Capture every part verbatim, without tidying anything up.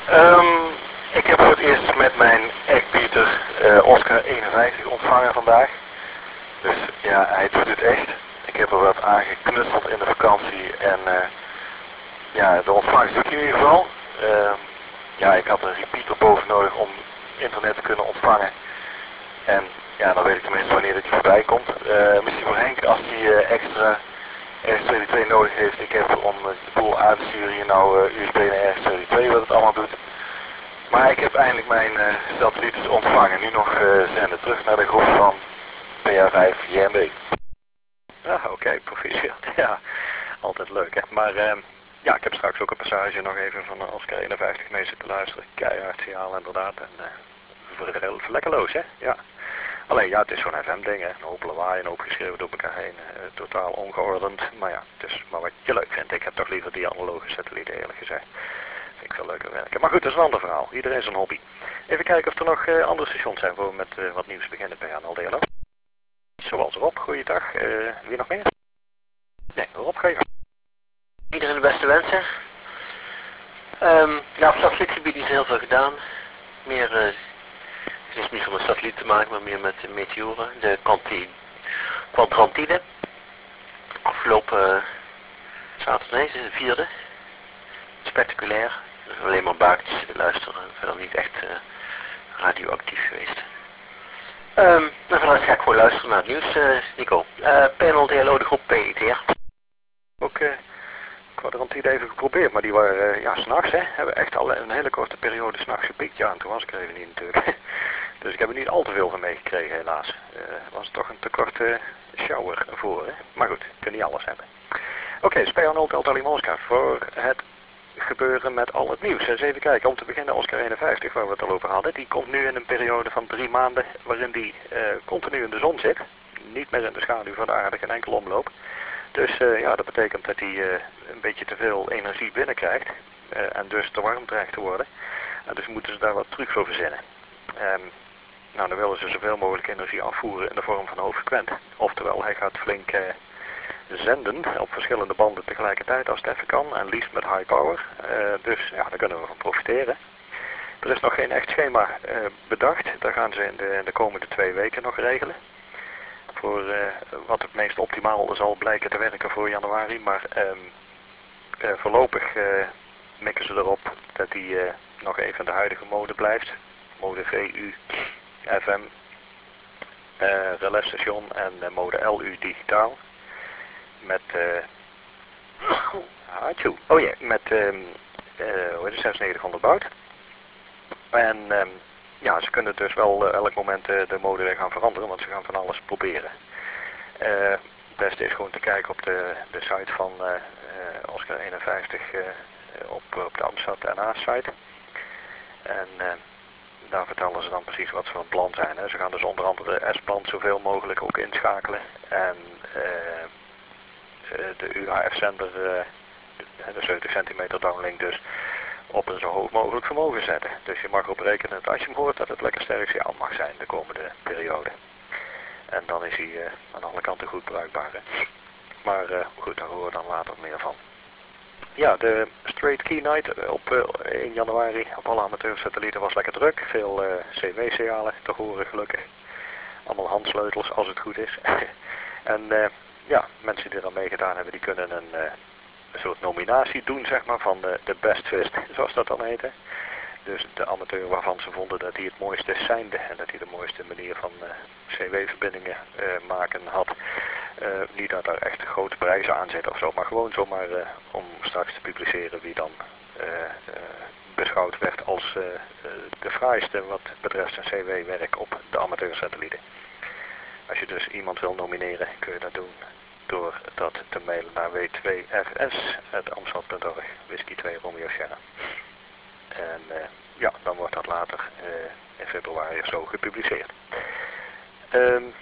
Um, ik heb voor het eerst met mijn Eggbeater uh, Oscar eenenvijftig ontvangen vandaag. Dus ja, hij doet het echt. Ik heb er wat aan geknutseld in de vakantie en uh, ja, de ontvangst doet hij in ieder geval. Uh, ja, ik had een repeater boven nodig om internet te kunnen ontvangen. En ja, dan weet ik tenminste wanneer dat hij voorbij komt. Uh, misschien voor Henk als hij uh, extra R S tweeëntwintig nodig heeft. Ik heb om de boel aan te sturen hier nou uh, U S B naar R S tweeëntwintig wat het allemaal doet. Maar ik heb eindelijk mijn uh, satellieten ontvangen. Nu nog uh, zenden terug naar de groep van P A vijf J M B. Ah, oké, okay, proficiat. Ja, altijd leuk hè. Maar uh, ja, ik heb straks ook een passage nog even van uh, Oscar eenenvijftig mee zitten luisteren. Keihard signaal inderdaad. En uh, vlekkeloos hè. Ja. Alleen ja, het is zo'n F M ding hè. Een hoop lawaai, een hoop geschreeuw door elkaar heen. Uh, totaal ongeordend. Maar ja, het is maar wat je leuk vindt. Ik heb toch liever die analoge satellieten eerlijk gezegd. Vind ik veel leuker werken. Maar goed, dat is een ander verhaal. Iedereen zijn hobby. Even kijken of er nog uh, andere stations zijn voor we met uh, wat nieuws beginnen bij Jan Aldelo. Zoals Rob, goeiedag. Uh, wie nog meer? Nee, Rob, ga je gang. Iedereen de beste wensen. Um, ja, op satellietgebied is heel veel gedaan. Meer, uh, het is niet van een satelliet te maken, maar meer met uh, meteoren. De Quadrantide. Afgelopen uh, zaterdag, nee, het is de vierde. Spectaculair. Dus alleen maar buikjes luisteren. Verder niet echt uh, radioactief geweest. Um, en vanuit ga ik gewoon luisteren naar het nieuws, uh, Nico. Uh, P N L D L O, de groep P I T R. Ook uh, Quadrantide even geprobeerd, maar die waren uh, ja, s'nachts hè. Hebben echt al een hele korte periode s'nachts gepiekt. Ja, en toen was ik er even niet natuurlijk. Dus ik heb er niet al te veel van meegekregen helaas. Uh, was toch een te korte shower voor hè. Maar goed, ik kan niet alles hebben. Oké, okay, S P A nul Delta Lima Oscar voor het gebeuren met al het nieuws. Eens even kijken, om te beginnen Oscar eenenvijftig waar we het al over hadden. Die komt nu in een periode van drie maanden waarin die uh, continu in de zon zit. Niet meer in de schaduw van de aarde, geen enkel omloop. Dus uh, ja, dat betekent dat hij uh, een beetje te veel energie binnenkrijgt. Uh, en dus te warm dreigt te worden. En dus moeten ze daar wat trucs voor verzinnen. Um, nou, dan willen ze zoveel mogelijk energie afvoeren in de vorm van hoogfrequent. Oftewel, hij gaat flink uh, zenden op verschillende banden tegelijkertijd als het even kan. En liefst met high power. Uh, dus ja, daar kunnen we van profiteren. Er is nog geen echt schema uh, bedacht. Daar gaan ze in de, in de komende twee weken nog regelen. Voor uh, wat het meest optimaal zal blijken te werken voor januari. Maar um, uh, voorlopig uh, mikken ze erop dat hij uh, nog even in de huidige mode blijft. Mode V U, F M, uh, relais-station en uh, mode L U digitaal. Met, uh, oh ja, yeah, met um, uh, hoe heet het, zesennegentighonderd baud. En um, ja, ze kunnen dus wel uh, elk moment uh, de mode weer gaan veranderen, want ze gaan van alles proberen. Uh, het beste is gewoon te kijken op de, de site van uh, uh, Oscar eenenvijftig uh, op, op de Amstad N A site. En uh, daar vertellen ze dan precies wat ze van plan zijn. Hè. Ze gaan dus onder andere S-band zoveel mogelijk ook inschakelen. En uh, de U H F-zender, uh, de zeventig centimeter downlink dus, op een zo hoog mogelijk vermogen zetten. Dus je mag erop rekenen dat als je hem hoort dat het lekker sterk signaal mag zijn de komende periode. En dan is hij uh, aan alle kanten goed bruikbaar. Hè. Maar uh, goed, daar horen we dan later meer van. Ja, de Straight Key Night op uh, één januari op alle amateursatellieten was lekker druk. Veel uh, C W-signalen te horen gelukkig. Allemaal handsleutels als het goed is. En uh, ja, mensen die er aan meegedaan hebben, die kunnen een, uh, een soort nominatie doen, zeg maar, van de, de best twist, zoals dat dan heette. Dus de amateur waarvan ze vonden dat hij het mooiste zijnde en dat hij de mooiste manier van uh, C W-verbindingen uh, maken had. Uh, niet dat er echt grote prijzen aan zitten of zo, maar gewoon zomaar uh, om straks te publiceren wie dan uh, uh, beschouwd werd als uh, uh, de fraaiste wat betreft zijn C W-werk op de amateursatellieten. Als je dus iemand wil nomineren, kun je dat doen door dat te mailen naar w twee r s apenstaartje amsterdam punt org, whisky twee Romeo Sierra. En uh, ja, dan wordt dat later uh, in februari of zo gepubliceerd. Um,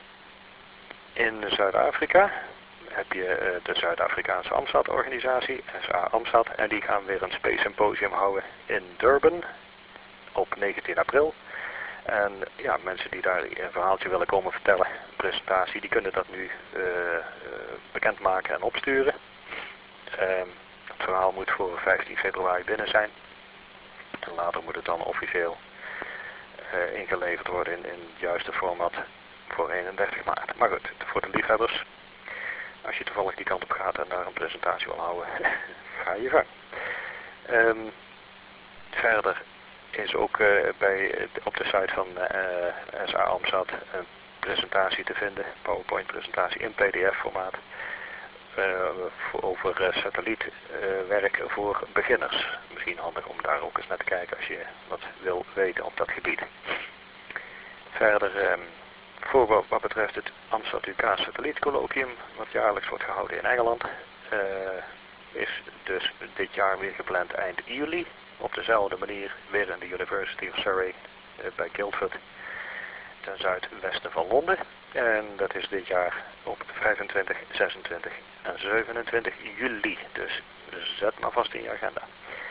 in Zuid-Afrika heb je uh, de Zuid-Afrikaanse Amstad-organisatie, S A Amstad, en die gaan weer een Space Symposium houden in Durban op negentien april. En ja, mensen die daar een verhaaltje willen komen vertellen, een presentatie, die kunnen dat nu uh, uh, bekendmaken en opsturen. Um, het verhaal moet voor vijftien februari binnen zijn. En later moet het dan officieel uh, ingeleverd worden in, in het juiste format voor eenendertig maart. Maar goed, voor de liefhebbers, als je toevallig die kant op gaat en daar een presentatie wil houden, ga je gang. Um, verder is ook uh, bij, op de site van uh, S A AMSAT een presentatie te vinden, PowerPoint presentatie in P D F formaat, uh, over uh, satellietwerk uh, voor beginners. Misschien handig om daar ook eens naar te kijken als je wat wil weten op dat gebied. Verder, um, voor wat, wat betreft het AMSAT U K satellietcolloquium, wat jaarlijks wordt gehouden in Engeland, uh, is dus dit jaar weer gepland eind juli. Op dezelfde manier weer in de University of Surrey uh, bij Guildford, ten zuidwesten van Londen. En dat is dit jaar op vijfentwintig, zesentwintig en zevenentwintig juli. Dus zet maar vast in je agenda.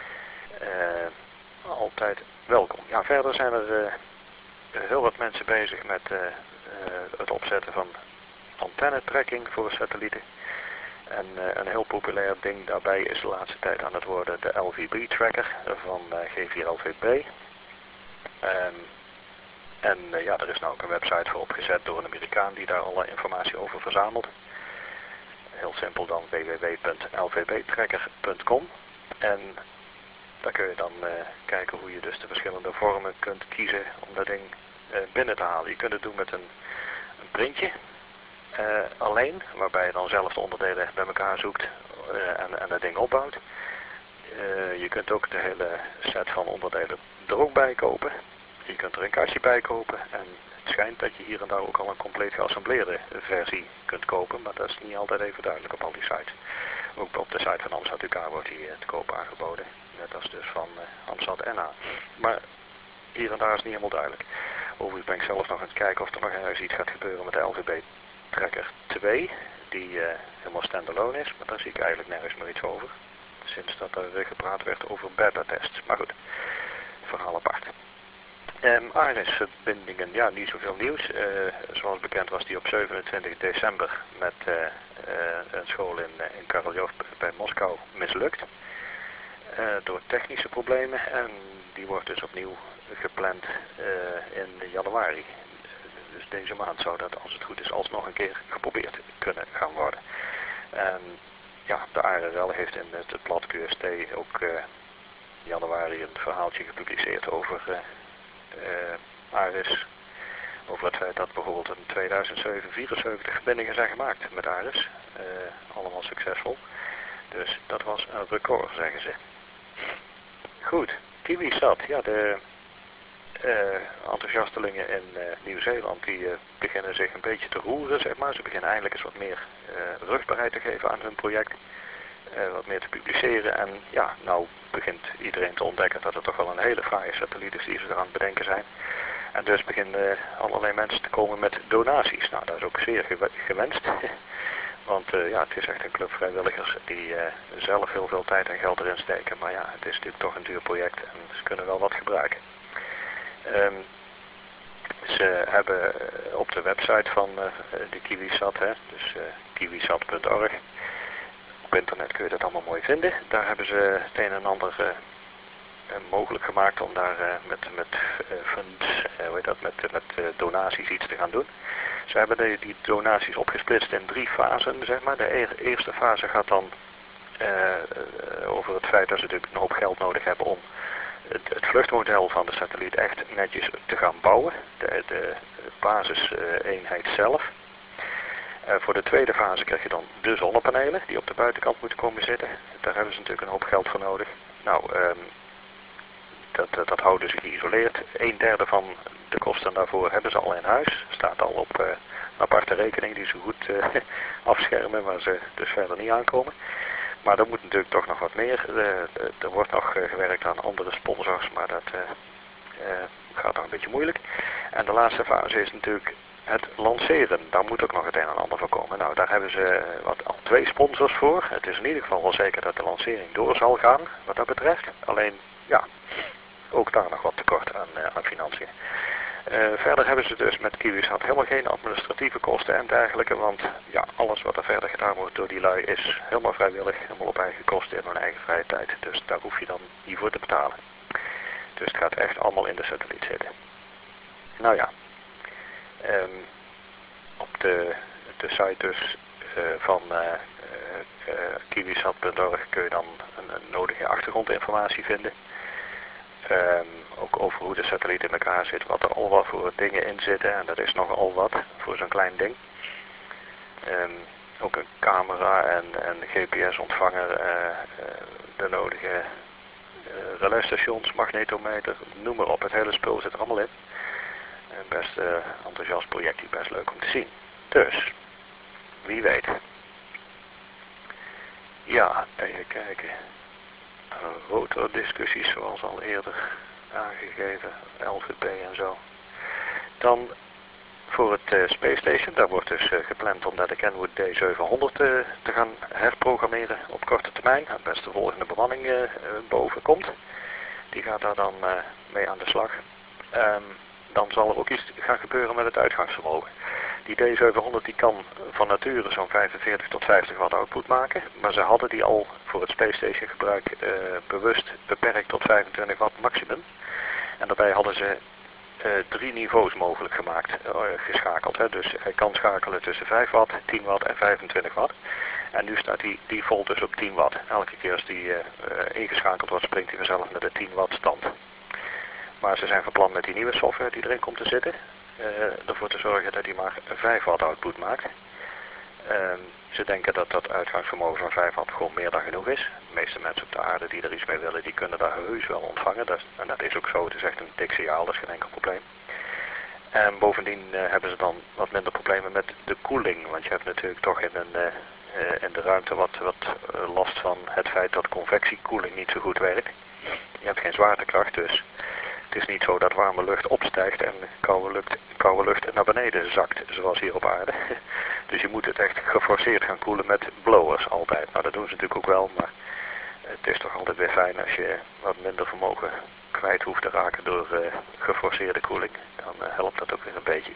Uh, altijd welkom. Ja, verder zijn er uh, heel wat mensen bezig met uh, uh, het opzetten van antenne-tracking voor satellieten. En uh, een heel populair ding daarbij is de laatste tijd aan het worden de L V B-tracker van uh, G vier L V B. Um, en uh, ja, er is nou ook een website voor opgezet door een Amerikaan die daar alle informatie over verzamelt. Heel simpel dan w w w punt l v b tracker punt com. En daar kun je dan uh, kijken hoe je dus de verschillende vormen kunt kiezen om dat ding uh, binnen te halen. Je kunt het doen met een, een printje. Uh, alleen, waarbij je dan zelf de onderdelen bij elkaar zoekt uh, en, en het ding opbouwt. Uh, je kunt ook de hele set van onderdelen er ook bij kopen. Je kunt er een kastje bij kopen en het schijnt dat je hier en daar ook al een compleet geassembleerde versie kunt kopen, maar dat is niet altijd even duidelijk op al die sites. Ook op de site van AMSAT U K wordt die te koop aangeboden, net als dus van uh, AMSAT N A. Maar hier en daar is niet helemaal duidelijk. Overigens ben ik zelf nog aan het kijken of er nog ergens iets gaat gebeuren met de L V B Tracker twee, die uh, helemaal standalone is, maar daar zie ik eigenlijk nergens meer iets over. Sinds dat er uh, gepraat werd over beta-tests. Maar goed, verhaal apart. Um, ARIS-verbindingen, ja, niet zoveel nieuws. Uh, zoals bekend was die op zevenentwintig december met uh, uh, een school in, uh, in Karaljov bij Moskou mislukt. Uh, door technische problemen en die wordt dus opnieuw gepland uh, in januari. Dus deze maand zou dat, als het goed is, alsnog een keer geprobeerd kunnen gaan worden. En ja, de A R R L heeft in het blad Q S T ook uh, januari een verhaaltje gepubliceerd over uh, uh, ARIS. Over het feit dat bijvoorbeeld in tweeduizend zeven vierenzeventig verbindingen zijn gemaakt met ARIS. Uh, allemaal succesvol. Dus dat was een record, zeggen ze. Goed, KiwiSat, ja, de uh, enthousiastelingen in uh, Nieuw-Zeeland die uh, beginnen zich een beetje te roeren, zeg maar. Ze beginnen eindelijk eens wat meer uh, rugbaarheid te geven aan hun project. Uh, wat meer te publiceren en ja, nou begint iedereen te ontdekken dat het toch wel een hele fraaie satelliet is die ze eraan het bedenken zijn. En dus beginnen uh, allerlei mensen te komen met donaties. Nou, dat is ook zeer gew gewenst. Want uh, ja, het is echt een club vrijwilligers die uh, zelf heel veel tijd en geld erin steken. Maar ja, het is natuurlijk toch een duur project en ze kunnen wel wat gebruiken. Um, ze hebben op de website van uh, de KiwiSat, hè, dus uh, kiwisat punt org. Op internet kun je dat allemaal mooi vinden. Daar hebben ze het een en ander uh, mogelijk gemaakt om daar uh, met, met uh, funds, uh, hoe heet dat, met, met uh, donaties iets te gaan doen. Ze hebben de, die donaties opgesplitst in drie fasen, zeg maar. De e eerste fase gaat dan uh, uh, over het feit dat ze natuurlijk een hoop geld nodig hebben om het, het vluchtmodel van de satelliet echt netjes te gaan bouwen. De, de basiseenheid zelf. Uh, voor de tweede fase krijg je dan de zonnepanelen die op de buitenkant moeten komen zitten. Daar hebben ze natuurlijk een hoop geld voor nodig. Nou, um, dat, dat, dat houden ze geïsoleerd. Een derde van de kosten daarvoor hebben ze al in huis. Staat al op uh, een aparte rekening die ze goed uh, afschermen, waar ze dus verder niet aankomen. Maar er moet natuurlijk toch nog wat meer. Uh, er wordt nog uh, gewerkt aan andere sponsors, maar dat uh, uh, gaat nog een beetje moeilijk. En de laatste fase is natuurlijk het lanceren. Daar moet ook nog het een en ander voor komen. Nou, daar hebben ze uh, wat, al twee sponsors voor. Het is in ieder geval wel zeker dat de lancering door zal gaan, wat dat betreft. Alleen, ja, ook daar nog wat tekort aan, uh, aan financiën. Uh, verder hebben ze dus met KiwiSat helemaal geen administratieve kosten en dergelijke, want ja, alles wat er verder gedaan wordt door die lui is helemaal vrijwillig, helemaal op eigen kosten in hun eigen vrije tijd. Dus daar hoef je dan niet voor te betalen. Dus het gaat echt allemaal in de satelliet zitten. Nou ja, um, op de, de site dus uh, van uh, uh, uh, kiwisat punt org kun je dan een, een nodige achtergrondinformatie vinden. Um, ook over hoe de satelliet in elkaar zit, wat er al wat voor dingen in zitten. En dat is nogal wat voor zo'n klein ding. Um, ook een camera en een G P S-ontvanger, uh, uh, de nodige uh, relaisstations, magnetometer, noem maar op. Het hele spul zit er allemaal in. Een best uh, enthousiast project, best leuk om te zien. Dus, wie weet. Ja, even kijken. Rotordiscussies zoals al eerder aangegeven, L V P en zo. Dan voor het uh, Space Station, daar wordt dus uh, gepland om naar de Kenwood D zevenhonderd uh, te gaan herprogrammeren op korte termijn. Het best de volgende bemanning uh, uh, boven komt. Die gaat daar dan uh, mee aan de slag. Um, dan zal er ook iets gaan gebeuren met het uitgangsvermogen. Die D zevenhonderd die kan van nature zo'n vijfenveertig tot vijftig watt output maken. Maar ze hadden die al voor het Space Station gebruik uh, bewust beperkt tot vijfentwintig watt maximum. En daarbij hadden ze uh, drie niveaus mogelijk gemaakt, uh, geschakeld. Hè. Dus hij kan schakelen tussen vijf watt, tien watt en vijfentwintig watt. En nu staat die default dus op tien watt. Elke keer als die uh, uh, ingeschakeld wordt, springt hij vanzelf naar de tien watt stand. Maar ze zijn van plan met die nieuwe software die erin komt te zitten, uh, ervoor te zorgen dat hij maar vijf watt output maakt. Uh, ze denken dat dat uitgangsvermogen van vijf watt gewoon meer dan genoeg is. De meeste mensen op de aarde die er iets mee willen, die kunnen daar heus wel ontvangen. Dat, en dat is ook zo, het is echt een dik signaal, dat is geen enkel probleem. En bovendien uh, hebben ze dan wat minder problemen met de koeling. Want je hebt natuurlijk toch in, een, uh, uh, in de ruimte wat, wat uh, last van het feit dat convectiekoeling niet zo goed werkt. Je hebt geen zwaartekracht, dus het is niet zo dat warme lucht opstijgt en koude lucht, koude lucht naar beneden zakt, zoals hier op aarde. Dus je moet het echt geforceerd gaan koelen met blowers altijd. Nou, dat doen ze natuurlijk ook wel, maar het is toch altijd weer fijn als je wat minder vermogen kwijt hoeft te raken door uh, geforceerde koeling. Dan uh, helpt dat ook weer een beetje.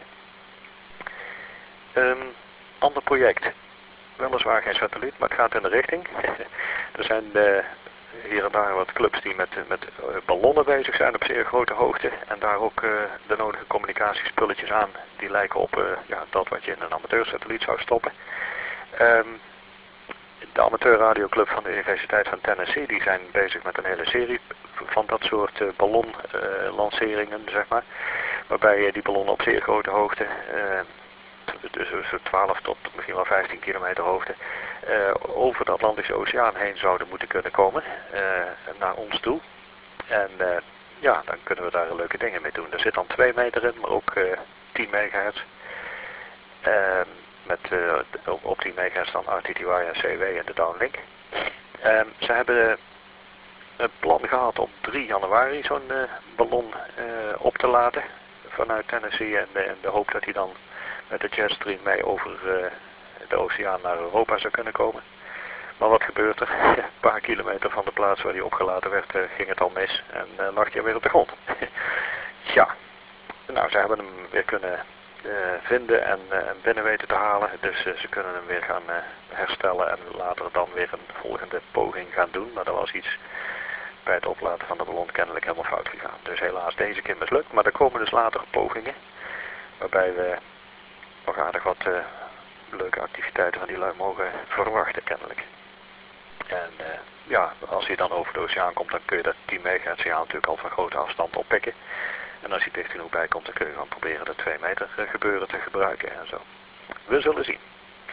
Um, ander project. Weliswaar geen satelliet, maar het gaat in de richting. Er zijn uh, hier en daar wat clubs die met, met uh, ballonnen bezig zijn op zeer grote hoogte. En daar ook uh, de nodige communicatiespulletjes aan. Die lijken op uh, ja, dat wat je in een amateursatelliet zou stoppen. Um, de amateurradioclub van de Universiteit van Tennessee, die zijn bezig met een hele serie van dat soort uh, ballonlanceringen, uh, zeg maar. Waarbij uh, die ballonnen op zeer grote hoogte, uh, dus twaalf tot misschien wel vijftien kilometer hoogte, uh, over de Atlantische Oceaan heen zouden moeten kunnen komen, uh, naar ons toe. En uh, ja, dan kunnen we daar leuke dingen mee doen. Er zit dan twee meter in, maar ook uh, tien megahertz. Uh, met uh, op tien megahertz dan R T T Y en C W en de downlink. Uh, ze hebben het plan gehad om drie januari zo'n uh, ballon uh, op te laten vanuit Tennessee en, uh, en de hoop dat hij dan met de jetstream mee over uh, de oceaan naar Europa zou kunnen komen. Maar wat gebeurt er? Een paar kilometer van de plaats waar hij opgelaten werd uh, ging het al mis en uh, lag hij weer op de grond. Tja, nou ze hebben hem weer kunnen uh, vinden en uh, binnen weten te halen. Dus uh, ze kunnen hem weer gaan uh, herstellen en later dan weer een volgende poging gaan doen. Maar dat was iets bij het oplaten van de ballon kennelijk helemaal fout gegaan. Dus helaas deze keer mislukt, maar er komen dus later pogingen. Waarbij we nog aardig wat uh, leuke activiteiten van die lui mogen verwachten kennelijk. En uh, ja, als hij dan over de oceaan komt, dan kun je dat tien megahertz signaal natuurlijk al van grote afstand oppikken. En als hij dicht genoeg bij komt, dan kun je gewoon proberen dat twee meter uh, gebeuren te gebruiken en zo. We zullen zien.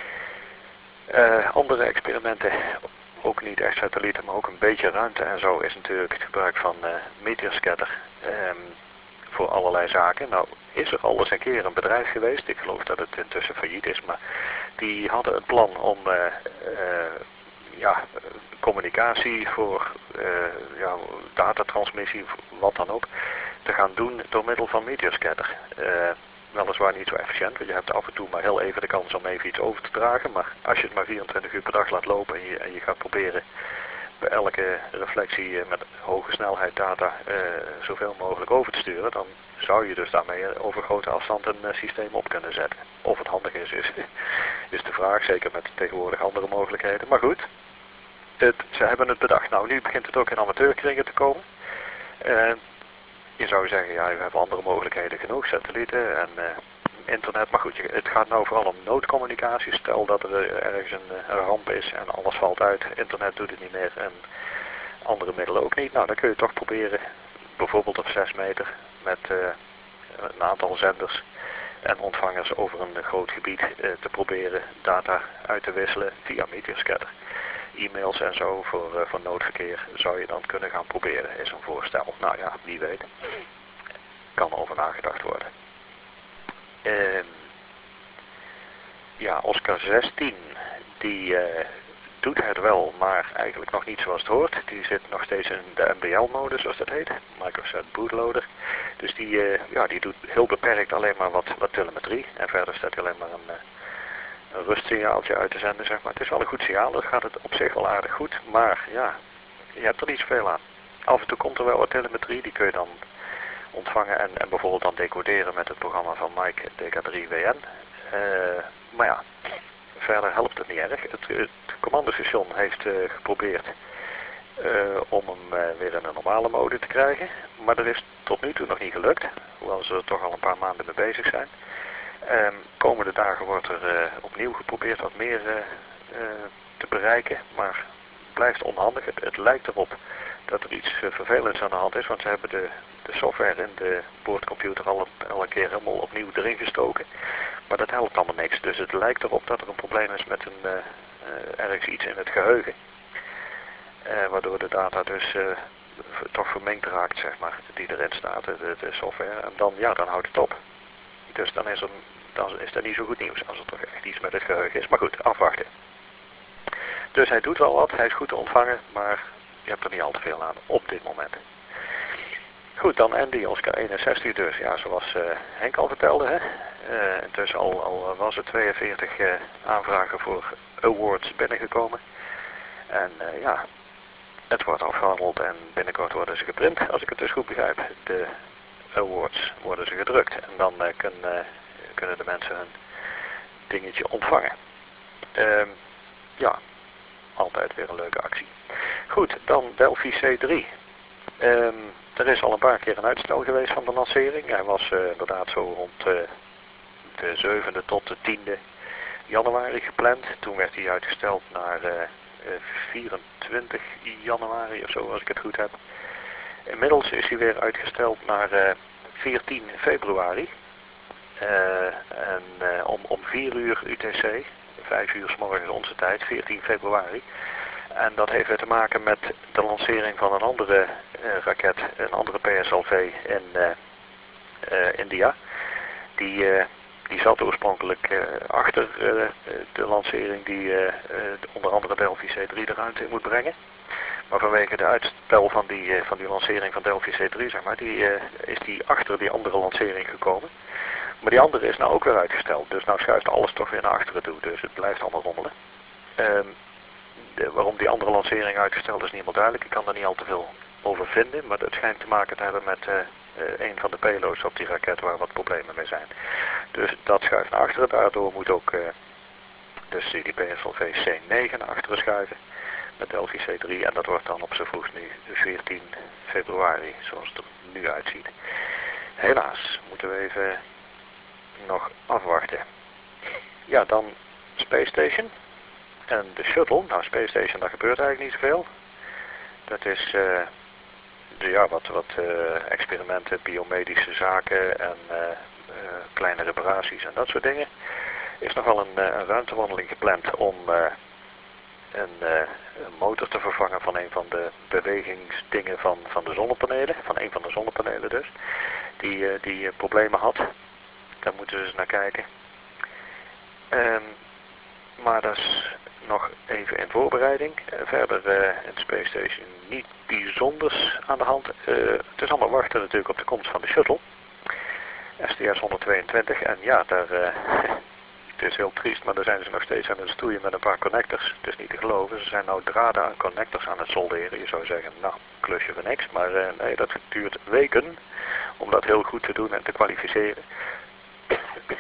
Uh, andere experimenten, ook niet echt satellieten, maar ook een beetje ruimte en zo, is natuurlijk het gebruik van uh, meteorscatter um, voor allerlei zaken. Nou, is er al eens een keer een bedrijf geweest, ik geloof dat het intussen failliet is, maar die hadden het plan om uh, uh, ja, communicatie voor uh, ja, datatransmissie, wat dan ook, te gaan doen door middel van meteorscatter. Uh, weliswaar niet zo efficiënt, want je hebt af en toe maar heel even de kans om even iets over te dragen, maar als je het maar vierentwintig uur per dag laat lopen en je, en je gaat proberen bij elke reflectie met hoge snelheid data uh, zoveel mogelijk over te sturen, dan zou je dus daarmee over grote afstand een uh, systeem op kunnen zetten. Of het handig is, is, is de vraag, zeker met tegenwoordig andere mogelijkheden. Maar goed, het, ze hebben het bedacht. Nou, nu begint het ook in amateurkringen te komen. Uh, je zou zeggen, ja, we hebben andere mogelijkheden genoeg, satellieten en uh, internet. Maar goed, je, het gaat nou vooral om noodcommunicatie. Stel dat er ergens een, een ramp is en alles valt uit, internet doet het niet meer en andere middelen ook niet. Nou, dan kun je toch proberen, bijvoorbeeld op zes meter, met uh, een aantal zenders en ontvangers over een groot gebied uh, te proberen data uit te wisselen via meteoscatter. E-mails en zo voor, uh, voor noodverkeer zou je dan kunnen gaan proberen, is een voorstel. Nou ja, wie weet. Kan over nagedacht worden. Uh, ja, Oscar zestien, die uh, doet het wel, maar eigenlijk nog niet zoals het hoort. Die zit nog steeds in de M B L-mode, zoals dat heet. Microsoft Bootloader. Dus die, uh, ja, die doet heel beperkt alleen maar wat, wat telemetrie. En verder staat hij alleen maar een... Uh, een rustsignaaltje uit te zenden, zeg maar. Het is wel een goed signaal, dan gaat het op zich wel aardig goed, maar ja, je hebt er niet zoveel aan. Af en toe komt er wel wat telemetrie, die kun je dan ontvangen en, en bijvoorbeeld dan decoderen met het programma van Mike D K drie W N. Uh, maar ja, verder helpt het niet erg. Het, het commandostation heeft uh, geprobeerd uh, om hem uh, weer in een normale mode te krijgen, maar dat is tot nu toe nog niet gelukt, hoewel ze er toch al een paar maanden mee bezig zijn. Um, komende dagen wordt er uh, opnieuw geprobeerd wat meer uh, uh, te bereiken, maar het blijft onhandig. Het, het lijkt erop dat er iets uh, vervelends aan de hand is, want ze hebben de, de software in de boordcomputer al een, al een keer helemaal opnieuw erin gestoken. Maar dat helpt allemaal niks, dus het lijkt erop dat er een probleem is met een, uh, uh, ergens iets in het geheugen. Uh, waardoor de data dus uh, toch vermengd raakt, zeg maar, die erin staat, de, de software. En dan, ja, dan houdt het op. Dus dan is, er, dan is dat niet zo goed nieuws als er toch echt iets met het geheugen is. Maar goed, afwachten. Dus hij doet wel wat, hij is goed te ontvangen, maar je hebt er niet al te veel aan op dit moment. Goed, dan Andy, Oscar eenenzestig dus. Ja, zoals uh, Henk al vertelde, hè. Uh, intussen al, al was er tweeënveertig uh, aanvragen voor awards binnengekomen. En uh, ja, het wordt afgehandeld en binnenkort worden ze geprint, als ik het dus goed begrijp. De awards worden ze gedrukt en dan uh, kun, uh, kunnen de mensen hun dingetje ontvangen. Uh, ja, altijd weer een leuke actie. Goed, dan Delphi C drie. Um, er is al een paar keer een uitstel geweest van de lancering. Hij was uh, inderdaad zo rond uh, de zevende tot de tiende januari gepland. Toen werd hij uitgesteld naar uh, vierentwintig januari of zo, als ik het goed heb. Inmiddels is hij weer uitgesteld naar uh, veertien februari. Uh, en uh, om, om vier uur U T C, vijf uur 's morgens onze tijd, veertien februari. En dat heeft weer te maken met de lancering van een andere uh, raket, een andere P S L V in uh, uh, India. Die, uh, die zat oorspronkelijk uh, achter uh, de lancering die uh, uh, onder andere Delphi C drie de ruimte in moet brengen. Maar vanwege de uitstel van die, uh, van die lancering van Delphi C drie, zeg maar, die, uh, is die achter die andere lancering gekomen. Maar die andere is nou ook weer uitgesteld, dus nou schuift alles toch weer naar achteren toe, dus het blijft allemaal rommelen. Um, de, waarom die andere lancering uitgesteld is niet helemaal duidelijk, ik kan er niet al te veel over vinden, maar het schijnt te maken te hebben met uh, uh, een van de payloads op die raket waar wat problemen mee zijn. Dus dat schuift naar achteren, daardoor moet ook uh, dus die P S L V C negen naar achteren schuiven met Delphi C drie en dat wordt dan op z'n vroegst nu veertien februari, zoals het er nu uitziet. Helaas, moeten we even nog afwachten. Ja, dan Space Station en de shuttle. Nou, Space Station, daar gebeurt eigenlijk niet zoveel. Dat is uh, de, ja, wat, wat uh, experimenten, biomedische zaken en uh, uh, kleine reparaties en dat soort dingen. Er is nog wel een, uh, een ruimtewandeling gepland om uh, een, uh, een motor te vervangen van een van de bewegingsdingen van, van de zonnepanelen. Van een van de zonnepanelen dus. Die, uh, die uh, problemen had. Daar moeten we eens naar kijken. Um, maar dat is nog even in voorbereiding. Uh, verder uh, in de Space Station niet bijzonders aan de hand. Uh, het is allemaal wachten natuurlijk op de komst van de shuttle. S T S honderdtweeëntwintig. En ja, daar, uh, het is heel triest, maar daar zijn ze nog steeds aan het stoeien met een paar connectors. Het is niet te geloven. Ze zijn nou draden aan connectors aan het solderen. Je zou zeggen, nou, klusje voor niks. Maar uh, nee, dat duurt weken om dat heel goed te doen en te kwalificeren.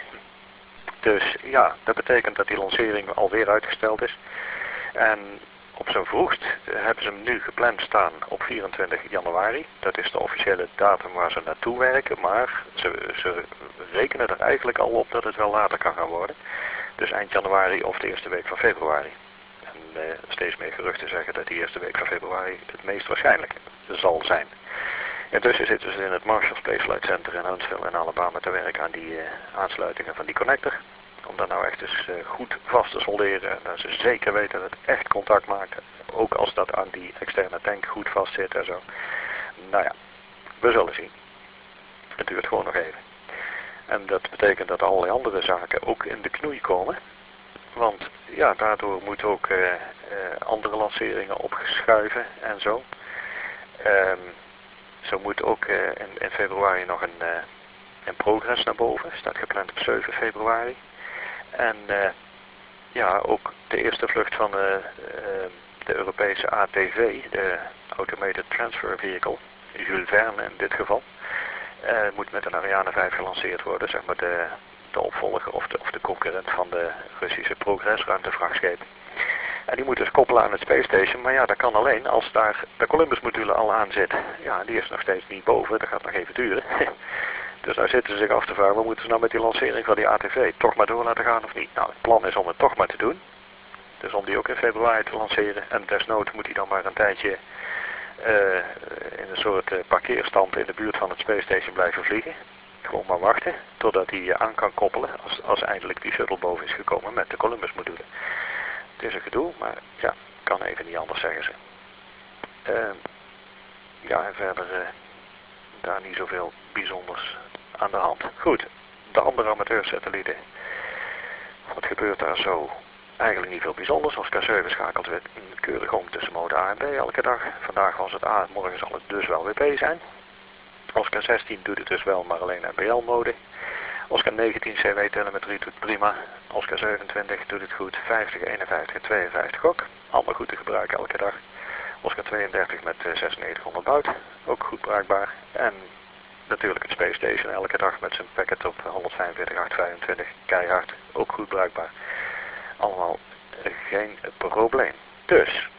Dus ja, dat betekent dat die lancering alweer uitgesteld is. En op zijn vroegst hebben ze hem nu gepland staan op vierentwintig januari. Dat is de officiële datum waar ze naartoe werken, maar ze, ze rekenen er eigenlijk al op dat het wel later kan gaan worden. Dus eind januari of de eerste week van februari. En uh, steeds meer geruchten zeggen dat die eerste week van februari het meest waarschijnlijk zal zijn. Intussen zitten ze in het Marshall Space Flight Center in Huntsville in Alabama te werken aan die uh, aansluitingen van die connector. Om dat nou echt eens uh, goed vast te solderen en dat ze zeker weten dat het echt contact maakt. Ook als dat aan die externe tank goed vast zit en zo. Nou ja, we zullen zien. Het duurt gewoon nog even. En dat betekent dat allerlei andere zaken ook in de knoei komen. Want ja, daardoor moeten ook uh, uh, andere lanceringen opgeschuiven en zo. Um, zo moet ook uh, in, in februari nog een, uh, een progress naar boven. Staat gepland op zeven februari. En uh, ja, ook de eerste vlucht van uh, uh, de Europese A T V, de Automated Transfer Vehicle, Jules Verne in dit geval, uh, moet met een Ariane vijf gelanceerd worden, zeg maar de, de opvolger of de, of de concurrent van de Russische Progress ruimtevrachtschepen. En die moet dus koppelen aan het Space Station, maar ja, dat kan alleen als daar de Columbus module al aan zit. Ja, die is nog steeds niet boven, dat gaat nog even duren. Dus daar zitten ze zich af te vragen, wat moeten ze nou met die lancering van die A T V? Toch maar door laten gaan of niet? Nou, het plan is om het toch maar te doen. Dus om die ook in februari te lanceren. En desnoods moet hij dan maar een tijdje uh, in een soort uh, parkeerstand in de buurt van het Space Station blijven vliegen. Gewoon maar wachten totdat hij uh, aan kan koppelen als, als eindelijk die shuttle boven is gekomen met de Columbus module. Het is een gedoe, maar ja, kan even niet anders zeggen ze. Uh, ja, en verder uh, daar niet zoveel bijzonders aan de hand. Goed, de andere amateursatellieten. Wat gebeurt daar zo? Eigenlijk niet veel bijzonders. Oscar zeven schakelt weer keurig om tussen mode A en B elke dag. Vandaag was het A, morgen zal het dus wel weer B zijn. Oscar zestien doet het dus wel, maar alleen N B L mode. Oscar negentien C W telemetrie doet prima. Oscar zevenentwintig doet het goed. vijftig, eenenvijftig en tweeënvijftig ook. Allemaal goed te gebruiken elke dag. Oscar tweeëndertig met zesennegentighonderd baud. Ook goed bruikbaar. En natuurlijk het Space Station elke dag met zijn packet op honderdvijfenveertig achthonderdvijfentwintig. Keihard. Ook goed bruikbaar. Allemaal geen probleem. Dus.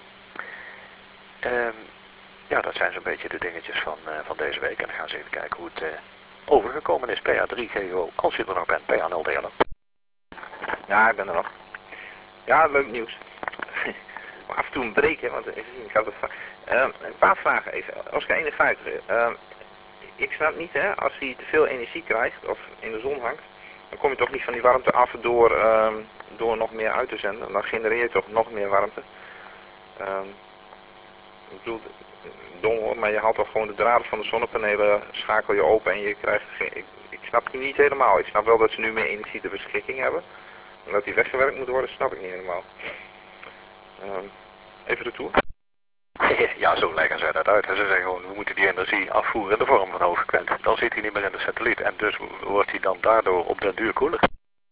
Um, ja, dat zijn zo'n beetje de dingetjes van, uh, van deze week. En dan gaan we eens even kijken hoe het uh, overgekomen is. P A drie G O, als je er nog bent. P A nul D L. Ja, ik ben er nog. Ja, leuk nieuws. Maar af en toe een breken, want ik had het uh, een paar vragen even. Oscar eenenvijftig. Uh, ik snap niet, hè, als hij te veel energie krijgt of in de zon hangt, dan kom je toch niet van die warmte af door, uh, door nog meer uit te zenden. Dan genereer je toch nog meer warmte. Uh, ik bedoel, dom hoor, maar je haalt toch gewoon de draden van de zonnepanelen, schakel je open en je krijgt geen... Ik, ik snap het niet helemaal. Ik snap wel dat ze nu meer energie ter beschikking hebben. En dat die weggewerkt moet worden, snap ik niet helemaal. Uh, even de toer. Ja, zo leggen zij dat uit. Ze zeggen gewoon, we moeten die energie afvoeren in de vorm van hoogfrequent. Dan zit hij niet meer in de satelliet en dus wordt hij dan daardoor op den duur koeler.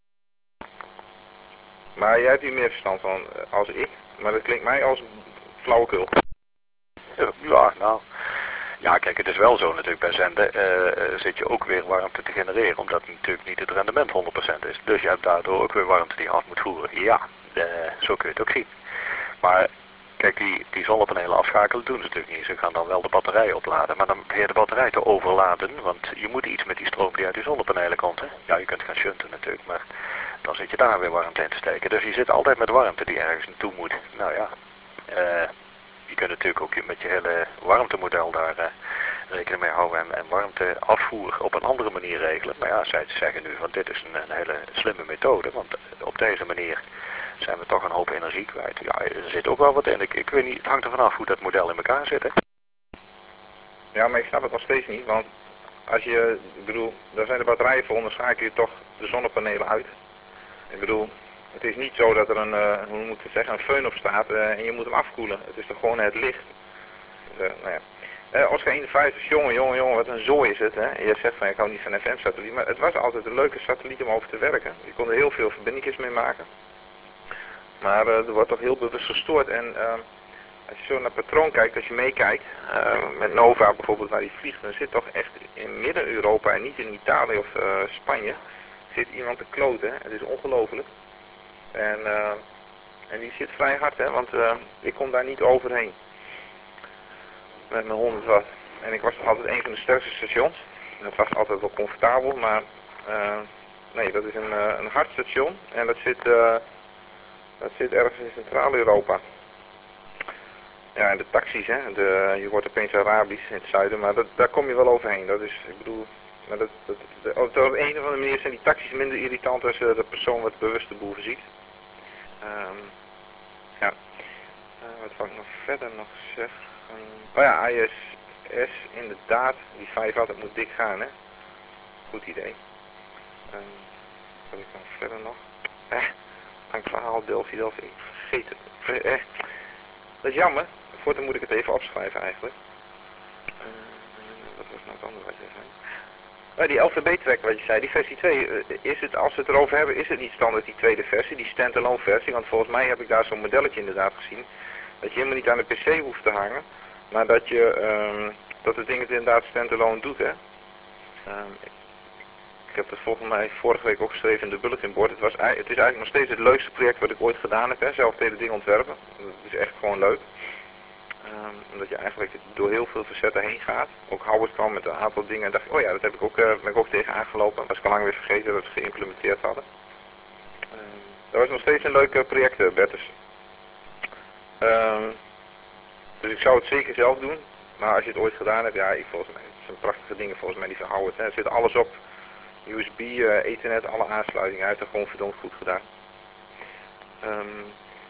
Maar jij hebt hier meer verstand van als ik, maar dat klinkt mij als flauwekul. Ja, nou... Ja, kijk, het is wel zo natuurlijk bij zenden uh, zit je ook weer warmte te genereren, omdat natuurlijk niet het rendement honderd procent is. Dus je hebt daardoor ook weer warmte die je af moet voeren. Ja, uh, zo kun je het ook zien. Maar kijk, die, die zonnepanelen afschakelen doen ze natuurlijk niet. Ze gaan dan wel de batterij opladen, maar dan probeer je de batterij te overladen, want je moet iets met die stroom die uit die zonnepanelen komt. Hè? Ja, je kunt gaan shunten natuurlijk, maar dan zit je daar weer warmte in te steken. Dus je zit altijd met warmte die ergens naartoe moet. Nou ja, uh, je kunt natuurlijk ook met je hele warmtemodel daar uh, rekening mee houden en, en warmteafvoer op een andere manier regelen. Maar ja, zij zeggen nu van dit is een, een hele slimme methode, want op deze manier zijn we toch een hoop energie kwijt. Ja, er zit ook wel wat in. Ik, ik weet niet, het hangt er vanaf hoe dat model in elkaar zit. Hè? Ja, maar ik snap het nog steeds niet, want als je, ik bedoel, daar zijn de batterijen voor, dan schakel je toch de zonnepanelen uit. Ik bedoel, het is niet zo dat er een, uh, hoe moet ik het zeggen, een föhn op staat uh, en je moet hem afkoelen. Het is toch gewoon het licht. Dus, uh, nou ja. Uh, Oscar eenenvijftig, jongen, jongen, jongen, wat een zooi is het, hè. Je zegt van, ik hou niet van F M-satelliet, maar het was altijd een leuke satelliet om over te werken. Je kon er heel veel verbindingjes mee maken. Maar uh, er wordt toch heel bewust gestoord en uh, als je zo naar het patroon kijkt, als je meekijkt, uh, met Nova bijvoorbeeld waar die vliegt, dan zit toch echt in Midden-Europa en niet in Italië of uh, Spanje, zit iemand te kloten, hè. Het is ongelooflijk. En uh, En die zit vrij hard, hè, want uh, ik kom daar niet overheen. Met mijn honderd watt. En ik was altijd een van de sterkste stations. Dat was altijd wel comfortabel, maar uh, nee, dat is een, uh, een hard station. En dat zit, uh, dat zit ergens in Centraal-Europa. Ja, en de taxis, hè, de, je wordt opeens Arabisch in het zuiden, maar dat, daar kom je wel overheen. Dat is, ik bedoel, maar dat, dat, de, op de een of andere manier zijn die taxis minder irritant als uh, de persoon wat bewust de boel ziet. Um, ja, uh, wat wou ik nog verder nog zeggen? Oh ja, I S S, inderdaad, die vijf watt, dat moet dik gaan, hè. Goed idee. Um, wat ik nog verder nog? Eh, lang verhaal, Delphi, Delphi, ik vergeet het. Eh, dat is jammer. Voortaan moet ik het even opschrijven eigenlijk. Uh, wat was nou het andere wat je zei? Uh, die L V B-track wat je zei, die versie twee, uh, is het, als we het erover hebben, is het niet standaard die tweede versie, die stand-alone versie? Want volgens mij heb ik daar zo'n modelletje inderdaad gezien, dat je helemaal niet aan de P C hoeft te hangen, maar dat je, um, dat het ding het inderdaad stand-alone doet, hè. Um, ik, ik heb het volgens mij vorige week ook geschreven in de bulletin board. Het, was, het is eigenlijk nog steeds het leukste project wat ik ooit gedaan heb, hè, zelf het hele ding ontwerpen. Het is echt gewoon leuk. Um, omdat je eigenlijk door heel veel facetten heen gaat. Ook Howard kwam met een aantal dingen en dacht ik, oh ja, dat heb ik ook, uh, ben ik ook tegen aangelopen. Was ik al lang weer vergeten dat we het geïmplementeerd hadden. Um, dat was nog steeds een leuk uh, project, uh, Bertus. Um, dus ik zou het zeker zelf doen. Maar als je het ooit gedaan hebt, ja, ik, volgens mij, het zijn prachtige dingen volgens mij die van Howard. Hè. Er zit alles op. U S B, uh, Ethernet, alle aansluitingen. Hij heeft het gewoon verdomd goed gedaan. Um,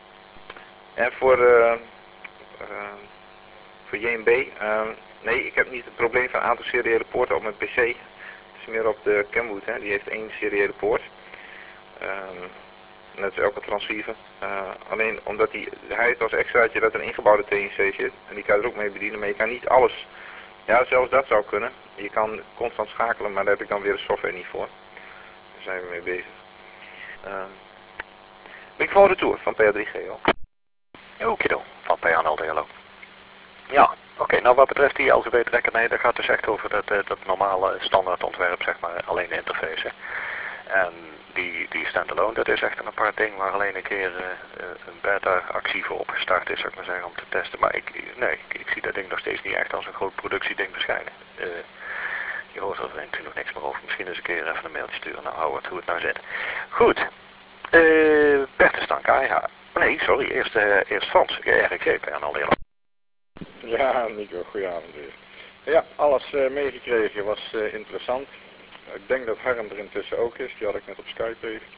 en voor... Uh, uh, Voor J M B, um, nee, ik heb niet het probleem van een aantal seriële poorten op mijn P C. Het is meer op de Kenwood, hè. Die heeft één seriële poort. Um, net als elke transceiver. Uh, alleen omdat die, hij heeft als extraatje dat er een ingebouwde T N C zit. En die kan je er ook mee bedienen, maar je kan niet alles. Ja, zelfs dat zou kunnen. Je kan constant schakelen, maar daar heb ik dan weer de software niet voor. Daar zijn we mee bezig. Um, ik val retour van P A drie G L. Okido, van P A N L D L O. Ja, oké, okay, nou wat betreft die L G B-trekker, nee, dat gaat dus echt over dat, dat normale standaard ontwerp, zeg maar, alleen de interface. En die, die standalone, dat is echt een apart ding waar alleen een keer uh, een beta-actie voor opgestart is, zou ik maar zeggen, om te testen. Maar ik, nee, ik, ik zie dat ding nog steeds niet echt als een groot productieding verschijnen. Uh, je hoort er natuurlijk niks meer over. Misschien eens een keer even een mailtje sturen naar Howard hoe het nou zit. Goed, uh, Bertus dan, K H. Nee, sorry, eerst, uh, eerst Frans, R G P en al die. Ja, Nico, goedenavond weer. Ja, alles uh, meegekregen, was uh, interessant. Ik denk dat Harm er intussen ook is, die had ik net op Skype even.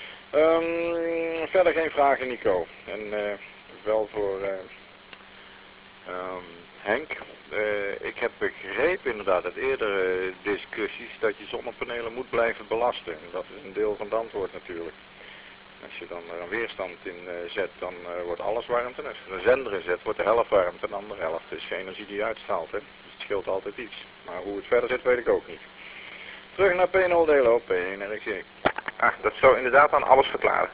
Um, verder geen vragen, Nico. En uh, wel voor uh, um, Henk. Uh, ik heb begrepen inderdaad uit eerdere discussies dat je zonnepanelen moet blijven belasten. En dat is een deel van het antwoord natuurlijk. Als je dan er een weerstand in uh, zet, dan uh, wordt alles warmte. En als je er een zender in zet, wordt de helft warmte en de andere helft is geen energie die je uitstraalt. Hè. Dus het scheelt altijd iets. Maar hoe het verder zit, weet ik ook niet. Terug naar P nul D L O, P één R G. Ah, dat zou inderdaad dan alles verklaren.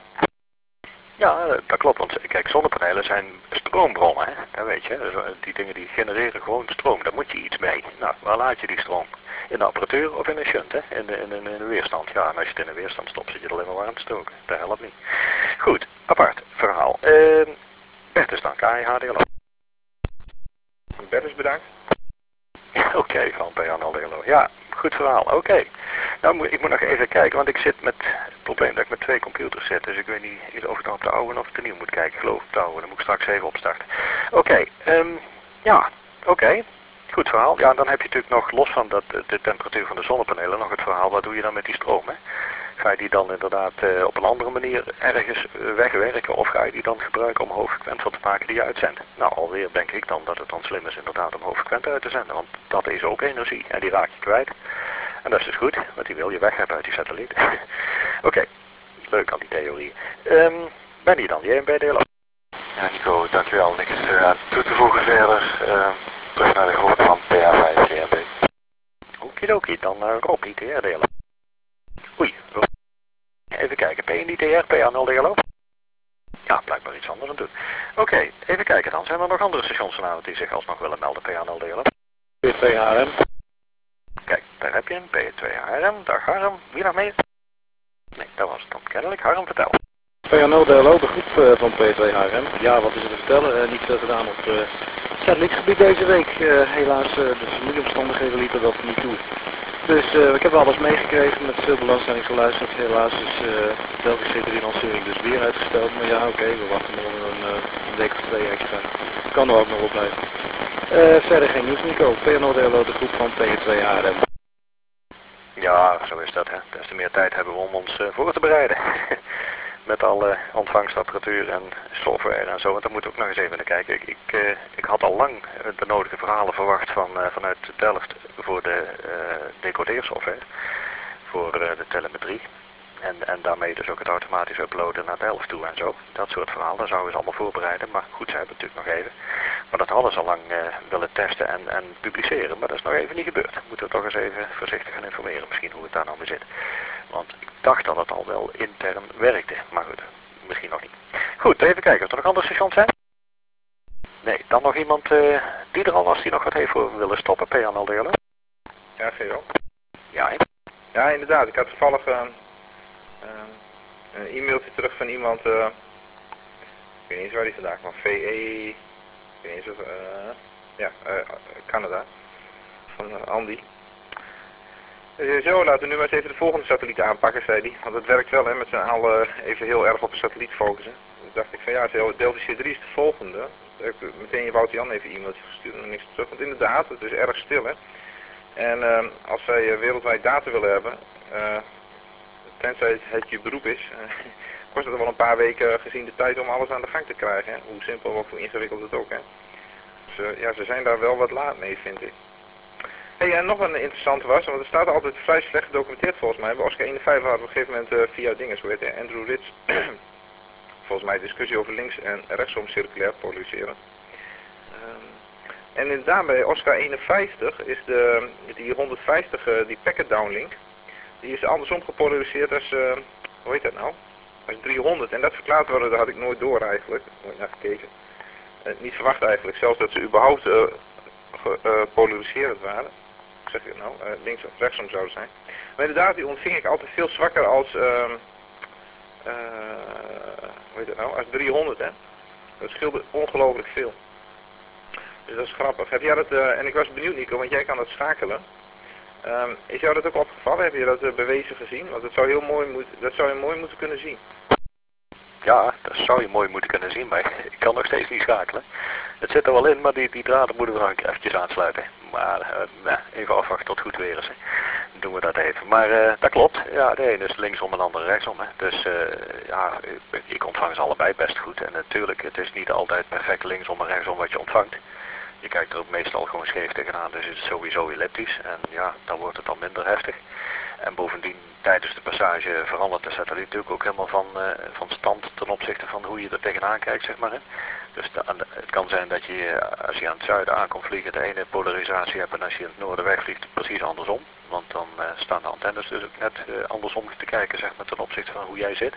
Ja, dat klopt. Want kijk, zonnepanelen zijn stroombronnen, hè. Dat weet je. Dus die dingen die genereren gewoon stroom. Daar moet je iets mee. Nou, waar laat je die stroom? In de apparatuur of in een shunt, hè? In de, in, in, in de weerstand. Ja, en als je het in de weerstand stopt, zit je er alleen maar warm te stoken. Dat helpt niet. Goed, apart verhaal. Uh, Bertus dan, K H D L O. Bertus bedankt. Oké, okay, van P A N L D L O. Ja, goed verhaal. Oké. Okay. Nou, moet, ik moet nog even kijken, want ik zit met het probleem dat ik met twee computers zit. Dus ik weet niet of ik dan op de oude of op de nieuwe moet kijken. Ik geloof op de oude, dan moet ik straks even opstarten. Oké, okay, um, ja, oké. Okay. Goed verhaal. Ja, dan heb je natuurlijk nog, los van dat, de temperatuur van de zonnepanelen, nog het verhaal, wat doe je dan met die stroom, hè? Ga je die dan inderdaad uh, op een andere manier ergens uh, wegwerken, of ga je die dan gebruiken om hoogfrequent van te maken die je uitzendt? Nou, alweer denk ik dan dat het dan slim is inderdaad om hoogfrequent uit te zenden, want dat is ook energie en die raak je kwijt. En dat is dus goed, want die wil je weg hebben uit die satelliet. Oké, okay. Leuk aan die theorie. Um, ben je dan, J M B D L O? Ja, Nico, dankjewel. Niks uh, aan toe te voegen verder. Uh, terug naar de groep van P A vijf G M B. Okidoki, dan naar uh, Rob, I T R D L O. Oei, Rob. Even kijken, P N I T R, P A N L D L O? Ja, blijkbaar iets anders aan doen. Oké, okay, even kijken dan. Zijn er nog andere stations vanavond die zich alsnog willen melden, P A N L D L O? P twee H R M. Kijk, daar heb je een P twee H R M. Dag Harm, wie nog mee? Nee, dat was het dan kennelijk. Harm, vertel. P N L D L O, de groep uh, van P twee H R M. Ja, wat is er te vertellen? Uh, niet veel gedaan op uh, satellietgebied deze week. Uh, helaas, uh, de familieomstandigheden lieten dat niet toe. Dus uh, ik heb wel alles meegekregen, met veel belangstelling geluisterd. Helaas is uh, de Belgische C drie lancering dus weer uitgesteld. Maar ja, oké, okay, we wachten nog een, uh, een week of twee extra. Kan er ook nog op blijven. Uh, verder geen nieuws, Nico. P N L D L O, de groep van P twee H R M. Ja, zo is dat, hè. Des te meer tijd hebben we om ons uh, voor te bereiden. Met alle ontvangstapparatuur en software en zo. Want daar moeten we ook nog eens even naar kijken. Ik, ik, uh, ik had al lang de nodige verhalen verwacht van, uh, vanuit Delft voor de uh, decodeersoftware. Voor uh, de telemetrie. En, en daarmee dus ook het automatisch uploaden naar Delft toe en zo. Dat soort verhalen, daar zouden we ze allemaal voorbereiden. Maar goed, ze hebben het natuurlijk nog even. Maar dat hadden ze al lang uh, willen testen en, en publiceren. Maar dat is nog even niet gebeurd. Moeten we toch eens even voorzichtig gaan informeren misschien hoe het daar nou mee zit. Want ik dacht dat het al wel intern werkte. Maar goed, misschien nog niet. Goed, even kijken of er nog andere stations zijn. Nee, dan nog iemand uh, die er al was die nog wat heeft voor willen stoppen. P N L D L O. Ja, Geo. Ja, hè? Ja, inderdaad. Ik had toevallig uh, uh, een e-mailtje terug van iemand. Uh, ik weet niet eens waar die vandaag kwam. V E. Ik weet niet eens of. Uh, ja, uh, Canada. Van uh, Andy. Zo, laten we nu maar eens even de volgende satelliet aanpakken, zei hij. Want het werkt wel, hè, met z'n allen even heel erg op een satelliet focussen. Dus dacht ik van ja, Delta C drie is de volgende. Toen heb ik meteen Wouter Jan even e-mailtje gestuurd en niks terug. Want inderdaad, het is erg stil, hè. En uh, als zij uh, wereldwijd data willen hebben, uh, tenzij het, het je beroep is, uh, kost het wel een paar weken gezien de tijd om alles aan de gang te krijgen. Hè. Hoe simpel of hoe ingewikkeld het ook, hè. Dus uh, ja, ze zijn daar wel wat laat mee, vind ik. Hey, en nog een interessante was, want er staat altijd vrij slecht gedocumenteerd volgens mij. Bij Oscar eenenvijftig hadden we op een gegeven moment uh, via dingen, zo heet hij, Andrew Ritz, volgens mij discussie over links en rechtsom circulair polariseren. Um, en inderdaad bij Oscar eenenvijftig is de, die honderdvijftig, uh, die packet downlink, die is andersom gepolariseerd als, uh, hoe heet dat nou, als driehonderd. En dat verklaart worden, dat had ik nooit door eigenlijk, nooit naar gekeken. Uh, niet verwacht eigenlijk, zelfs dat ze überhaupt uh, gepolariseerd waren. Zeg je nou, uh, links of rechtsom zouden zijn. Maar inderdaad, die ontving ik altijd veel zwakker als, uh, uh, hoe heet dat nou, als driehonderd, hè. Dat scheelde ongelooflijk veel. Dus dat is grappig. Heb jij dat, uh, en ik was benieuwd Nico, want jij kan dat schakelen. Um, is jou dat ook opgevallen? Heb je dat uh, bewezen gezien? Want dat zou, heel mooi moet, dat zou je mooi moeten kunnen zien. Ja, dat zou je mooi moeten kunnen zien, maar ik kan nog steeds niet schakelen. Het zit er wel in, maar die, die draden moeten we nog een keer eventjes aansluiten. Maar uh, even afwachten tot goed weer is. Hè. Dan doen we dat even. Maar uh, dat klopt. Ja, de ene is linksom en de andere rechtsom. Hè. Dus uh, ja, ik ontvang ze allebei best goed. En natuurlijk, het is niet altijd perfect linksom en rechtsom wat je ontvangt. Je kijkt er ook meestal gewoon scheef tegenaan, dus het is sowieso elliptisch. En ja, dan wordt het al minder heftig. En bovendien, tijdens de passage verandert de satelliet natuurlijk ook helemaal van, uh, van stand ten opzichte van hoe je er tegenaan kijkt, zeg maar. Hè. Dus de, het kan zijn dat je, als je aan het zuiden aankomt vliegen, de ene polarisatie hebt en als je in het noorden wegvliegt, precies andersom. Want dan uh, staan de antennes dus ook net uh, andersom te kijken, zeg maar, ten opzichte van hoe jij zit.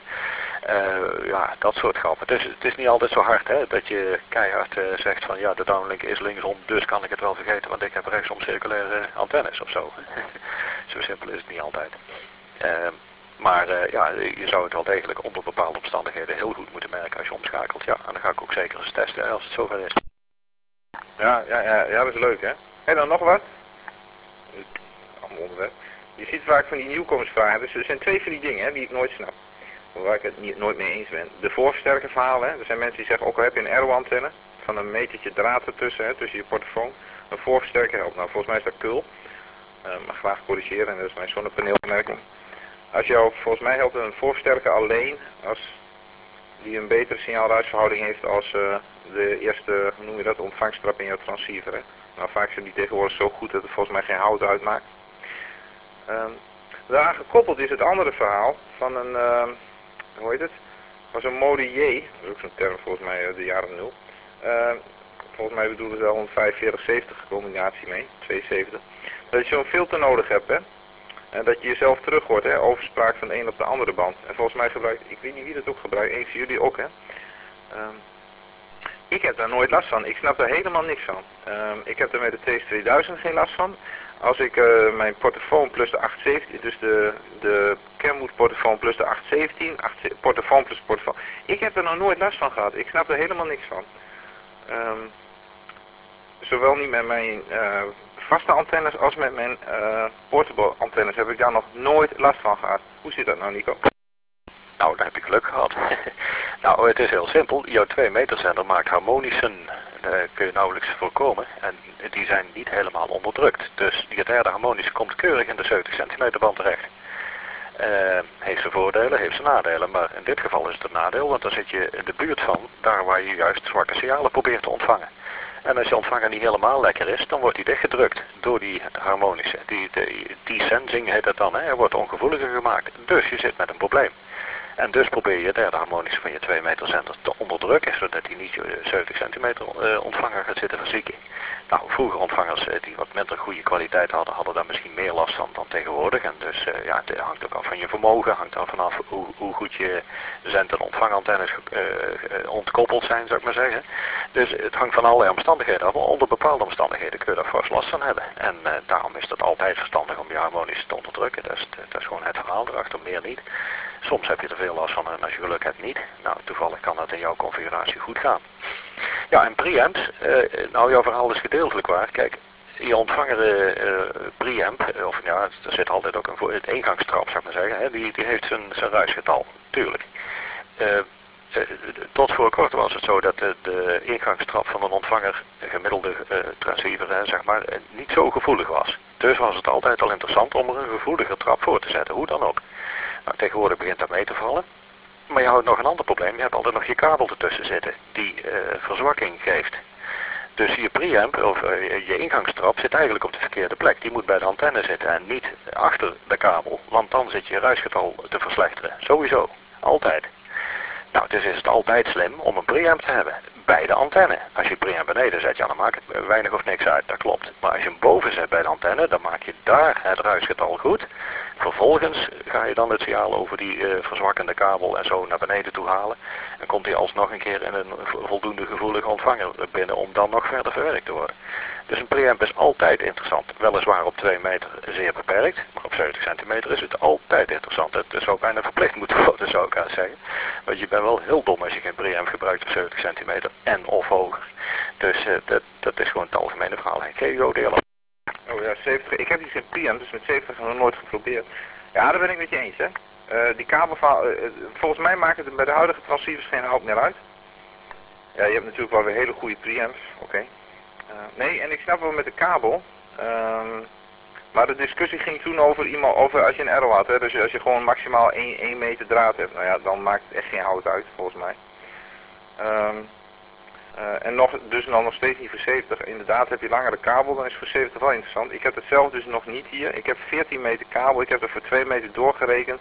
Uh, ja, dat soort grappen. Dus het is niet altijd zo hard, hè, dat je keihard uh, zegt van ja, de downlink is linksom, dus kan ik het wel vergeten, want ik heb rechtsom circulaire antennes of zo. Zo simpel is het niet altijd. Uh, maar uh, ja, je zou het wel degelijk onder bepaalde omstandigheden heel goed moeten merken als je omschakelt. Ja, en dan ga ik ook zeker eens testen als het zover is. Ja, ja, ja, ja, dat is leuk, hè. En dan nog wat? Allemaal onderwerp. Je ziet vaak van die nieuwkomersvragen, dus er zijn twee van die dingen, hè, die ik nooit snap. Waar ik het niet, nooit mee eens ben. De voorversterker verhalen, hè. Er zijn mensen die zeggen, ook al heb je een aero-antenne, van een metertje draad ertussen, hè, tussen je portofoon, een voorversterker helpt. Nou, volgens mij is dat kul. Uh, mag graag corrigeren, en dat is mijn zonnepaneelopmerking. Als jou, volgens mij helpt een voorversterker alleen als die een betere signaalruisverhouding heeft als uh, de eerste, hoe noem je dat, ontvangstrap in jouw transceiver. Hè? Nou, vaak zijn die tegenwoordig zo goed dat het volgens mij geen hout uitmaakt. Um, daaraan gekoppeld is het andere verhaal van een, uh, hoe heet het, was een mode J, dat is ook zo'n term volgens mij uh, de jaren nul. Uh, volgens mij bedoelen ze wel honderdvijfenveertig zeventig combinatie mee, tweeënzeventig. Dat je zo'n filter nodig hebt, hè. En dat je jezelf terug hoort, hè, overspraak van de een op de andere band. En volgens mij gebruikt, ik weet niet wie dat ook gebruikt, een van jullie ook, hè. Um, ik heb daar nooit last van, ik snap daar helemaal niks van. Um, ik heb er met de T S tweeduizend geen last van. als ik uh, mijn portofoon plus de acht zeventien, dus de, de Kenwood portofoon plus de acht zeventien, acht, portofoon plus portofoon. Ik heb er nog nooit last van gehad. Ik snap er helemaal niks van. Um, zowel niet met mijn uh, vaste antennes als met mijn uh, portable antennes heb ik daar nog nooit last van gehad. Hoe zit dat nou, Nico? Nou, dan heb je geluk gehad. Nou, het is heel simpel. Jouw twee meter zender maakt harmonissen. Dat kun je nauwelijks voorkomen. En die zijn niet helemaal onderdrukt. Dus die derde harmonische komt keurig in de zeventig centimeter band terecht. Uh, heeft zijn voordelen, heeft zijn nadelen. Maar in dit geval is het een nadeel, want dan zit je in de buurt van daar waar je juist zwakke signalen probeert te ontvangen. En als je ontvanger niet helemaal lekker is, dan wordt hij dichtgedrukt door die harmonische. Die, die, die sensing heet het dan, hè. Hij wordt ongevoeliger gemaakt. Dus je zit met een probleem. En dus probeer je derde harmonische van je twee meter zender te onderdrukken, zodat hij niet je zeventig centimeter uh, ontvanger gaat zitten verzieken. Nou, vroeger ontvangers uh, die wat minder goede kwaliteit hadden, hadden daar misschien meer last van dan tegenwoordig. En dus uh, ja, het hangt ook af van je vermogen, hangt er vanaf hoe, hoe goed je zend- en ontvangantennes uh, uh, ontkoppeld zijn, zou ik maar zeggen. Dus het hangt van allerlei omstandigheden af, maar onder bepaalde omstandigheden kun je daar vast last van hebben. En uh, daarom is het altijd verstandig om je harmonische te onderdrukken. Dat is, dat is gewoon het verhaal erachter, meer niet. Soms heb je er veel last van en als je geluk hebt niet. Nou, toevallig kan dat in jouw configuratie goed gaan. Ja, en preamps, uh, nou jouw verhaal is gedeeltelijk waar. Kijk, je ontvanger uh, preamp, of ja, er zit altijd ook een het ingangstrap, zou ik maar zeggen, hè, die, die heeft zijn, zijn ruisgetal, tuurlijk. Uh, uh, tot voor kort was het zo dat de, de ingangstrap van een ontvanger, een gemiddelde uh, transceiver, hè, zeg maar, uh, niet zo gevoelig was. Dus was het altijd al interessant om er een gevoeliger trap voor te zetten, hoe dan ook. Nou, tegenwoordig begint dat mee te vallen. Maar je houdt nog een ander probleem. Je hebt altijd nog je kabel ertussen zitten die uh, verzwakking geeft. Dus je preamp of uh, je ingangstrap zit eigenlijk op de verkeerde plek. Die moet bij de antenne zitten en niet achter de kabel. Want dan zit je ruisgetal te verslechteren. Sowieso. Altijd. Nou, dus is het altijd slim om een preamp te hebben. Bij de antenne. Als je preamp beneden zet, ja, dan maakt het weinig of niks uit. Dat klopt. Maar als je hem boven zet bij de antenne, dan maak je daar het ruisgetal goed. Vervolgens ga je dan het signaal over die uh, verzwakkende kabel en zo naar beneden toe halen. En komt hij alsnog een keer in een voldoende gevoelige ontvanger binnen om dan nog verder verwerkt te worden. Dus een preamp is altijd interessant. Weliswaar op twee meter zeer beperkt, maar op zeventig centimeter is het altijd interessant. Het zou bijna verplicht moeten worden, zou ik aan zeggen. Want je bent wel heel dom als je geen preamp gebruikt op zeventig centimeter en of hoger. Dus uh, dat, dat is gewoon het algemene verhaal. G G O deel. Oh ja, zeventig. Ik heb die geen preamp, dus met zeventig nog nooit geprobeerd. Ja, daar ben ik met je eens, hè. Uh, die kabel van, uh, volgens mij maakt het bij de huidige transceivers geen hout meer uit. Ja, je hebt natuurlijk wel weer hele goede preamps, oké. Okay. Uh, nee, en ik snap wel met de kabel. Uh, maar de discussie ging toen over iemand, over als je een arrow had, hè. Dus als je gewoon maximaal één meter draad hebt, nou ja, dan maakt het echt geen hout uit, volgens mij. Uh, Uh, en nog, dus dan nog steeds niet voor zeventig. Inderdaad, heb je langere kabel, dan is voor zeventig wel interessant. Ik heb het zelf dus nog niet hier. Ik heb veertien meter kabel, ik heb er voor twee meter doorgerekend.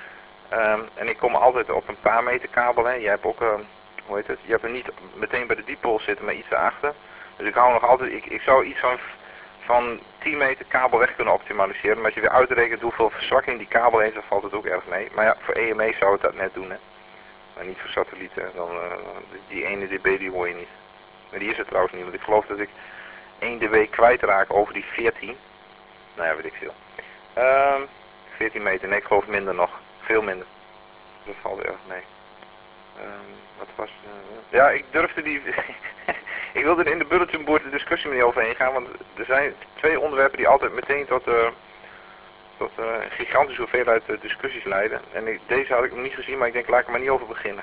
Um, en ik kom altijd op een paar meter kabel. Hè. Je hebt ook, uh, hoe heet het, je hebt er niet meteen bij de dipole zitten, maar iets erachter. Dus ik hou nog altijd, ik, ik zou iets van, van tien meter kabel weg kunnen optimaliseren. Maar als je weer uitrekent hoeveel verzwakking die kabel heeft, dan valt het ook erg mee. Maar ja, voor E M E zou het dat net doen, hè. Maar niet voor satellieten, dan, uh, die ene dB die hoor je niet. Maar die is er trouwens niet, want ik geloof dat ik één dB kwijtraak over die veertien. Nou ja, weet ik veel. Uh, veertien meter, nee, ik geloof minder nog. Veel minder. Dat valt erg mee. Uh, wat was... Uh, ja, ik durfde die... ik wilde er in de bulletin board de discussie mee overheen gaan, want er zijn twee onderwerpen die altijd meteen tot... Uh, tot uh, een gigantische hoeveelheid uh, discussies leiden. En ik, deze had ik nog niet gezien, maar ik denk, laat ik er maar niet over beginnen.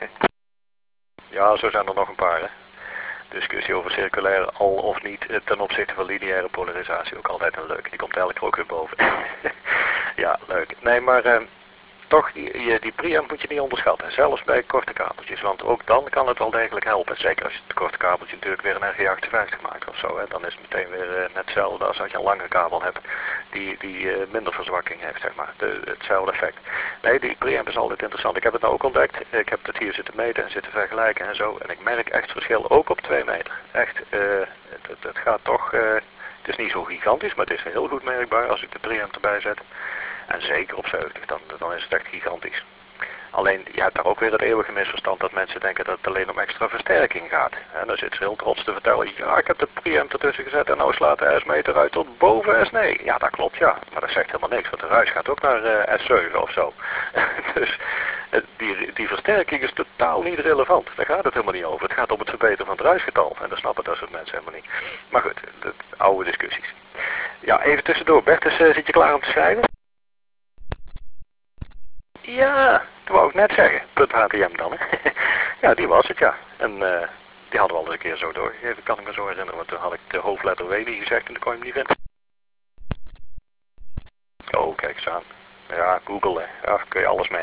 Ja, zo zijn er nog een paar, hè. Discussie over circulair al of niet ten opzichte van lineaire polarisatie. Ook altijd een leuke. Die komt elke keer ook weer boven. Ja, leuk. Nee, maar uh, toch, die, die preamp moet je niet onderschatten. Zelfs bij korte kabeltjes. Want ook dan kan het wel degelijk helpen. Zeker als je het korte kabeltje natuurlijk weer een R G achtenvijftig maakt of zo. Hè. Dan is het meteen weer uh, net hetzelfde als als je een lange kabel hebt. Die, die uh, minder verzwakking heeft, zeg maar. De, hetzelfde effect. Nee, die preamp is altijd interessant. Ik heb het nou ook ontdekt. Ik heb het hier zitten meten en zitten vergelijken en zo. En ik merk echt verschil ook op twee meter. Echt, uh, het, het, het gaat toch... Uh, het is niet zo gigantisch, maar het is heel goed merkbaar als ik de preamp erbij zet. En zeker op zeventig, dan, dan is het echt gigantisch. Alleen, je hebt daar ook weer het eeuwige misverstand dat mensen denken dat het alleen om extra versterking gaat. En dan zit ze heel trots te vertellen, ja, ik heb de preamp ertussen gezet en nou slaat de S-meter uit tot boven S negen. Ja, dat klopt, ja. Maar dat zegt helemaal niks, want de ruis gaat ook naar uh, S zeven of zo. Dus uh, die, die versterking is totaal niet relevant. Daar gaat het helemaal niet over. Het gaat om het verbeteren van het ruisgetal. En dat snappen dat soort mensen helemaal niet. Maar goed, dat, oude discussies. Ja, even tussendoor. Bertus, uh, zit je klaar om te schrijven? Ja, dat wou ik net zeggen. Punt H T M dan, hè. Ja, die was het, ja. En uh, die hadden we al eens een keer zo doorgegeven, kan ik me zo herinneren. Want toen had ik de hoofdletter W niet gezegd en dan kon je hem niet vinden. Oh, kijk eens aan. Ja, Google, hè. Daar kun je alles mee.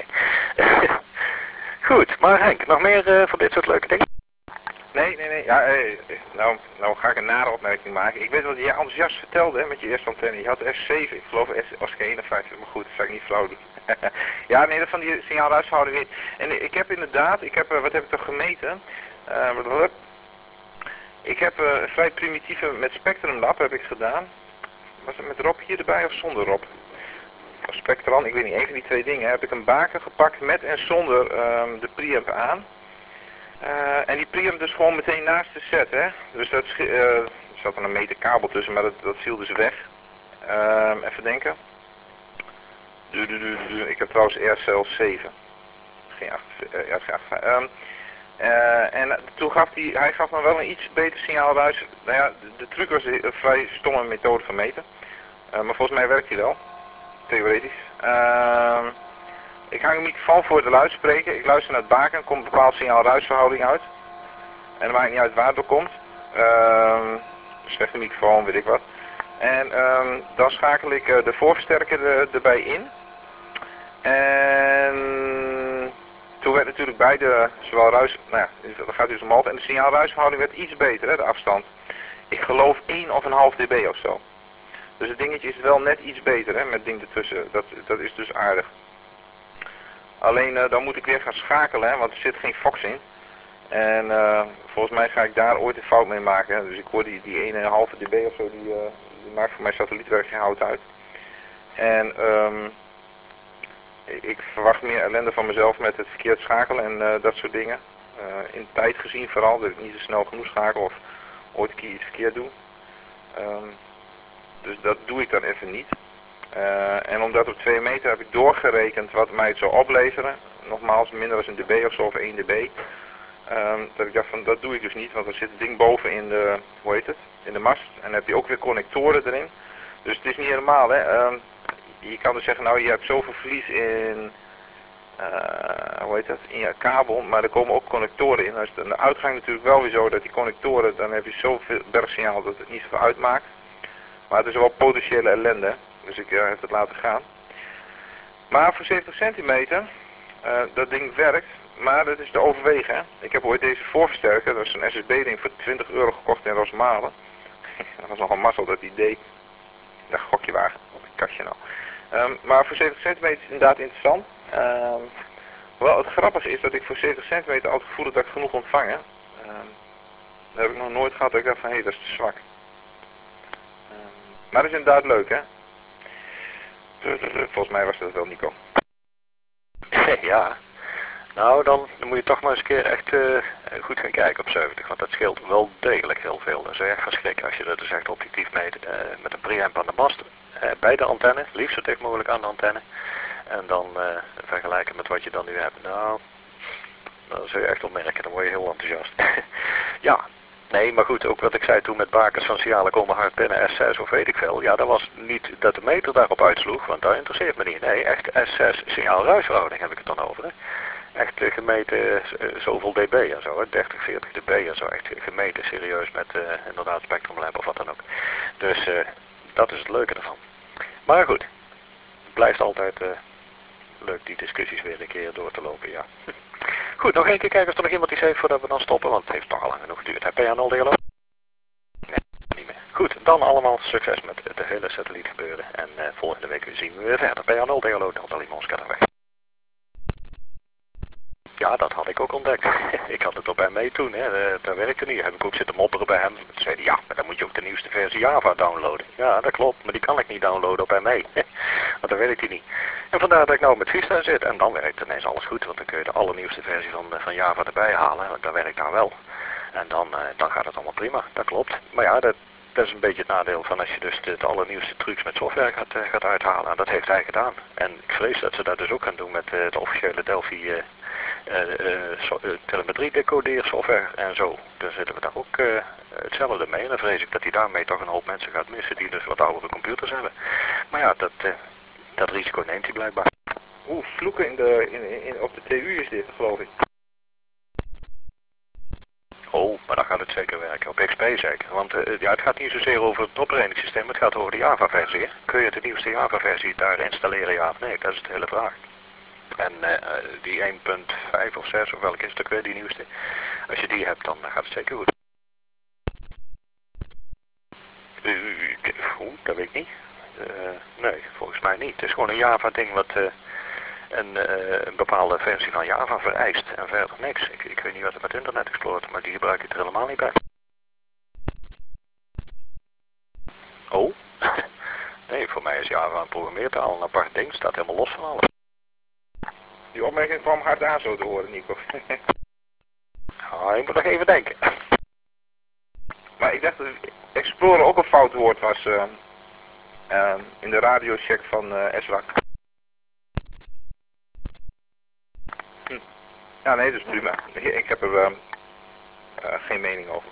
Goed, maar Henk, nog meer uh, van dit soort leuke dingen? Nee, nee, nee. Ja, eh, nou, nou ga ik een nare opmerking maken. Ik weet wat je enthousiast vertelde, hè, met je eerste antenne. Je had S zeven, ik geloof S, Oscar eenenvijftig, maar goed, dat zou ik niet flauw doen. Ja, nee, dat van die signaalruisverhouding niet. En ik heb inderdaad, ik heb, wat heb ik toch gemeten? Uh, ik heb uh, een vrij primitieve, met Spectrum Lab heb ik gedaan. Was het met Rob hier erbij of zonder Rob? Of Spectran, ik weet niet, een van die twee dingen. Heb ik een baken gepakt met en zonder um, de preamp aan. Uh, en die preamp dus gewoon meteen naast de set, hè. Dus dat, uh, er zat dan een meter kabel tussen, maar dat, dat viel dus weg. Uh, even denken. Du, du, du, du. Ik heb trouwens R C L zeven. Geen acht, uh, ja, geen acht. Um, uh, en toen gaf hij, hij gaf me wel een iets beter signaalruis. Nou ja, de, de truc was een vrij stomme methode van meten. Uh, maar volgens mij werkt hij wel. Theoretisch. Uh, ik hang een microfoon voor de luidspreker. Ik luister naar het baken. Er komt een bepaald signaal-ruisverhouding uit. En het maakt niet uit waar het door komt. Uh, slechte microfoon, weet ik wat. En um, dan schakel ik uh, de voorversterker er, erbij in. En toen werd natuurlijk beide, zowel ruis, nou ja, dat gaat dus om alt en de signaalruisverhouding werd iets beter, hè, de afstand. Ik geloof één of een half dB of zo. Dus het dingetje is wel net iets beter, hè, met het ding ertussen. Dat, dat is dus aardig. Alleen uh, dan moet ik weer gaan schakelen, hè, want er zit geen Fox in. En uh, volgens mij ga ik daar ooit een fout mee maken. Hè. Dus ik hoor die, die één komma vijf dB of zo, die, uh, die maakt voor mijn satellietwerk geen hout uit. En um, ik verwacht meer ellende van mezelf met het verkeerd schakelen en uh, dat soort dingen. Uh, in tijd gezien vooral, dat ik niet zo snel genoeg schakel of ooit een keer iets verkeerd doe. Um, dus dat doe ik dan even niet. Uh, en omdat op twee meter heb ik doorgerekend wat mij het zou opleveren. Nogmaals, minder dan een dB of zo, of één dB. Um, dat ik dacht van, dat doe ik dus niet, want er zit het ding boven in de, hoe heet het, in de mast. En dan heb je ook weer connectoren erin. Dus het is niet helemaal, hè. Um, je kan dus zeggen, nou, je hebt zoveel verlies in, uh, hoe heet dat, in je kabel, maar er komen ook connectoren in. Dan is de uitgang natuurlijk wel weer zo dat die connectoren, dan heb je zoveel bergsignaal dat het niet zoveel uitmaakt. Maar het is wel potentiële ellende, dus ik uh, heb het laten gaan. Maar voor zeventig centimeter, uh, dat ding werkt, maar dat is te overwegen, hè. Ik heb ooit deze voorversterker, dat is een S S B-ding voor twintig euro gekocht in Rosmalen. Dat was nogal mazzel dat idee. Dat gokje wagen, op een kastje nou. Um, maar voor zeventig centimeter is het inderdaad interessant. Um, wel, het grappige is dat ik voor zeventig centimeter altijd gevoel dat ik genoeg ontvang. Um, dat heb ik nog nooit gehad dat ik dacht van, hé, hey, dat is te zwak. Um, maar dat is inderdaad leuk, hè. Volgens mij was dat wel, Nico. Ja. Nou, dan, dan moet je toch maar eens een keer echt uh, goed gaan kijken op zeventig, want dat scheelt wel degelijk heel veel. Dat is echt verschrikkelijk als je dat dus echt objectief meet uh, met een preamp aan de mast, uh, bij de antenne, liefst zo dicht mogelijk aan de antenne. En dan uh, vergelijken met wat je dan nu hebt. Nou, dat zul je echt opmerken, dan word je heel enthousiast. Ja, nee, maar goed, ook wat ik zei toen met bakens van signalen komen hard binnen S zes of weet ik veel. Ja, dat was niet dat de meter daarop uitsloeg, want dat interesseert me niet. Nee, echt S zes signaal-ruisverhouding heb ik het dan over, hè. Echt uh, gemeten uh, zoveel dB en zo, hè? dertig, veertig dB en zo, echt gemeten serieus met uh, inderdaad Spectrum Lab of wat dan ook. Dus uh, dat is het leuke ervan. Maar goed, het blijft altijd uh, leuk die discussies weer een keer door te lopen, ja. Goed, nog één keer kijken of er nog iemand iets heeft voordat we dan stoppen, want het heeft toch al lang genoeg geduurd. Heb jij een al dialoog? Nee, niet meer. Goed, dan allemaal succes met het hele satelliet gebeuren en uh, volgende week zien we weer verder. Bij Arnold Dialoog, Delta Lima Oscar weg. Ja, dat had ik ook ontdekt. Ik had het op M E toen, hè. Dat werkte niet. Heb ik ook zitten mopperen bij hem. Toen zei hij, ja, maar dan moet je ook de nieuwste versie Java downloaden. Ja, dat klopt, maar die kan ik niet downloaden op M E. Want dat werkt hij niet. En vandaar dat ik nou met Vista zit. En dan werkt ineens alles goed, want dan kun je de allernieuwste versie van, van Java erbij halen. Dat werkt dan wel. En dan, uh, dan gaat het allemaal prima, dat klopt. Maar ja, dat, dat is een beetje het nadeel van als je dus de, de allernieuwste trucs met software gaat, uh, gaat uithalen. En dat heeft hij gedaan. En ik vrees dat ze dat dus ook gaan doen met uh, de officiële Delphi uh, uh, uh, so, uh, telemetrie decodeersoftware en zo. Dan zitten we daar ook uh, hetzelfde mee. En dan vrees ik dat hij daarmee toch een hoop mensen gaat missen die dus wat oudere computers hebben. Maar ja, dat, uh, dat risico neemt hij blijkbaar. Oeh, vloeken in de, in, in, op de T U is dit, geloof ik. Oh, maar dan gaat het zeker werken. Op X P zeker. Want uh, ja, het gaat niet zozeer over het operatingsysteem, het gaat over de Java-versie. Hè? Kun je de nieuwste Java-versie daar installeren, ja of nee? Dat is de hele vraag. En uh, die één punt vijf of zes, of welke is het ook weer, die nieuwste. Als je die hebt, dan gaat het zeker goed. Uh, Oeh, dat weet ik niet. Uh, nee, volgens mij niet. Het is gewoon een Java-ding wat... Uh, Een, uh, een bepaalde versie van Java vereist en verder niks. Ik, ik weet niet wat er met Internet Explorer, maar die gebruik ik er helemaal niet bij. Oh? Nee, voor mij is Java een programmeertaal, een apart ding, staat helemaal los van alles. Die opmerking kwam hard aan zo te horen, Nico. Ah, ik moet nog even denken. Maar ik dacht dat Explorer ook een fout woord was uh, uh, in de radiocheck van uh, S W A C. Hm. Ja, nee, dat is prima. Ik heb er uh, uh, geen mening over.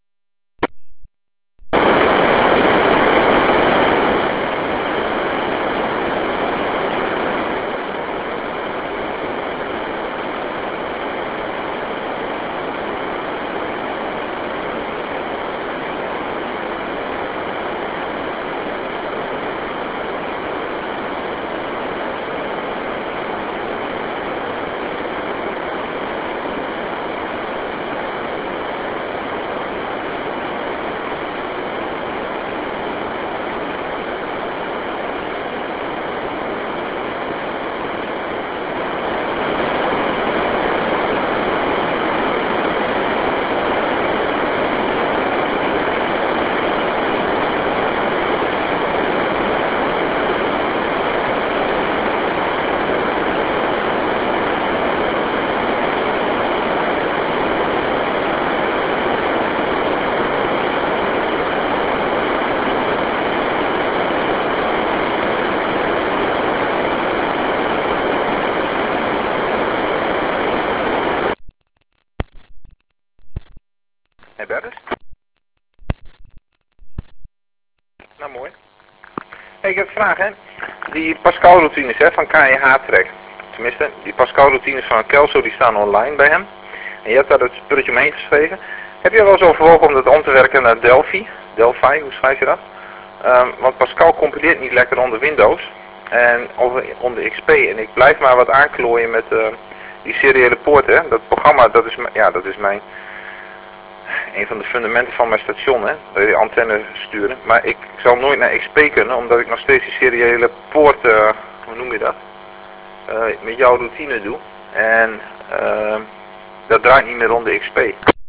Nou, mooi. Hey, ik heb een vraag, hè. Die Pascal-routines, hè, van K E H-Track. Tenminste, die Pascal-routines van Kelso, die staan online bij hem. En je hebt daar het spulletje omheen geschreven. Heb je wel eens overwogen om dat om te werken naar Delphi? Delphi, hoe schrijf je dat? Um, want Pascal compileert niet lekker onder Windows. En over, onder X P. En ik blijf maar wat aanklooien met uh, die seriële poorten. Dat programma, dat is, ja, dat is mijn... een van de fundamenten van mijn station, hè, dat je de antenne sturen. Maar ik zal nooit naar X P kunnen, omdat ik nog steeds die seriële poort, uh, hoe noem je dat, uh, met jouw routine doe. En uh, dat draait niet meer rond de X P.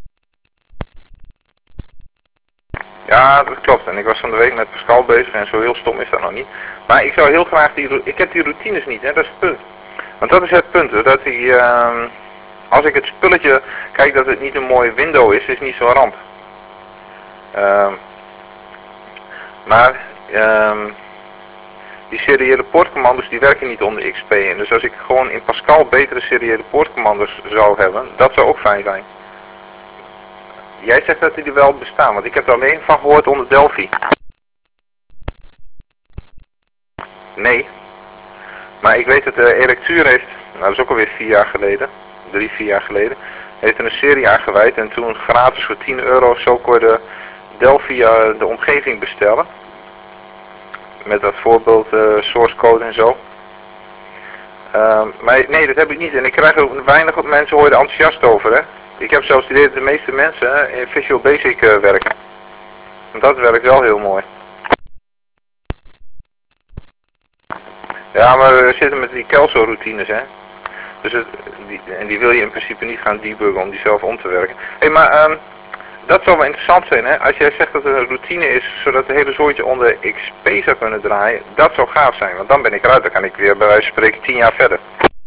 Ja, dat klopt. En ik was van de week met Pascal bezig en zo heel stom is dat nog niet. Maar ik zou heel graag die, ik heb die routines niet, hè, dat is het punt. Want dat is het punt, hè, dat die... Uh, Als ik het spulletje kijk dat het niet een mooie window is, is niet zo'n ramp. Um, maar um, die seriële poortcommando's die werken niet onder X P. En dus als ik gewoon in Pascal betere seriële poortcommando's zou hebben, dat zou ook fijn zijn. Jij zegt dat die er wel bestaan, want ik heb er alleen van gehoord onder Delphi. Nee. Maar ik weet dat de Electuur heeft, nou dat is ook alweer vier jaar geleden. Drie, vier jaar geleden, heeft er een serie aangeweid en toen gratis voor tien euro of zo kon je de Delphi uh, de omgeving bestellen. Met dat voorbeeld uh, source code en zo. Uh, maar nee, dat heb ik niet en ik krijg ook weinig op mensen hoor je er enthousiast over, hè. Ik heb zelfs het idee dat de meeste mensen hè, in Visual Basic uh, werken. En dat werkt wel heel mooi. Ja, maar we zitten met die Kelso routines, hè. Dus het, die, en die wil je in principe niet gaan debuggen om die zelf om te werken. Hé, hey, maar um, dat zou wel interessant zijn, hè. Als jij zegt dat het een routine is, zodat het hele zooitje onder X P zou kunnen draaien, dat zou gaaf zijn. Want dan ben ik eruit, dan kan ik weer bij wijze van spreken tien jaar verder.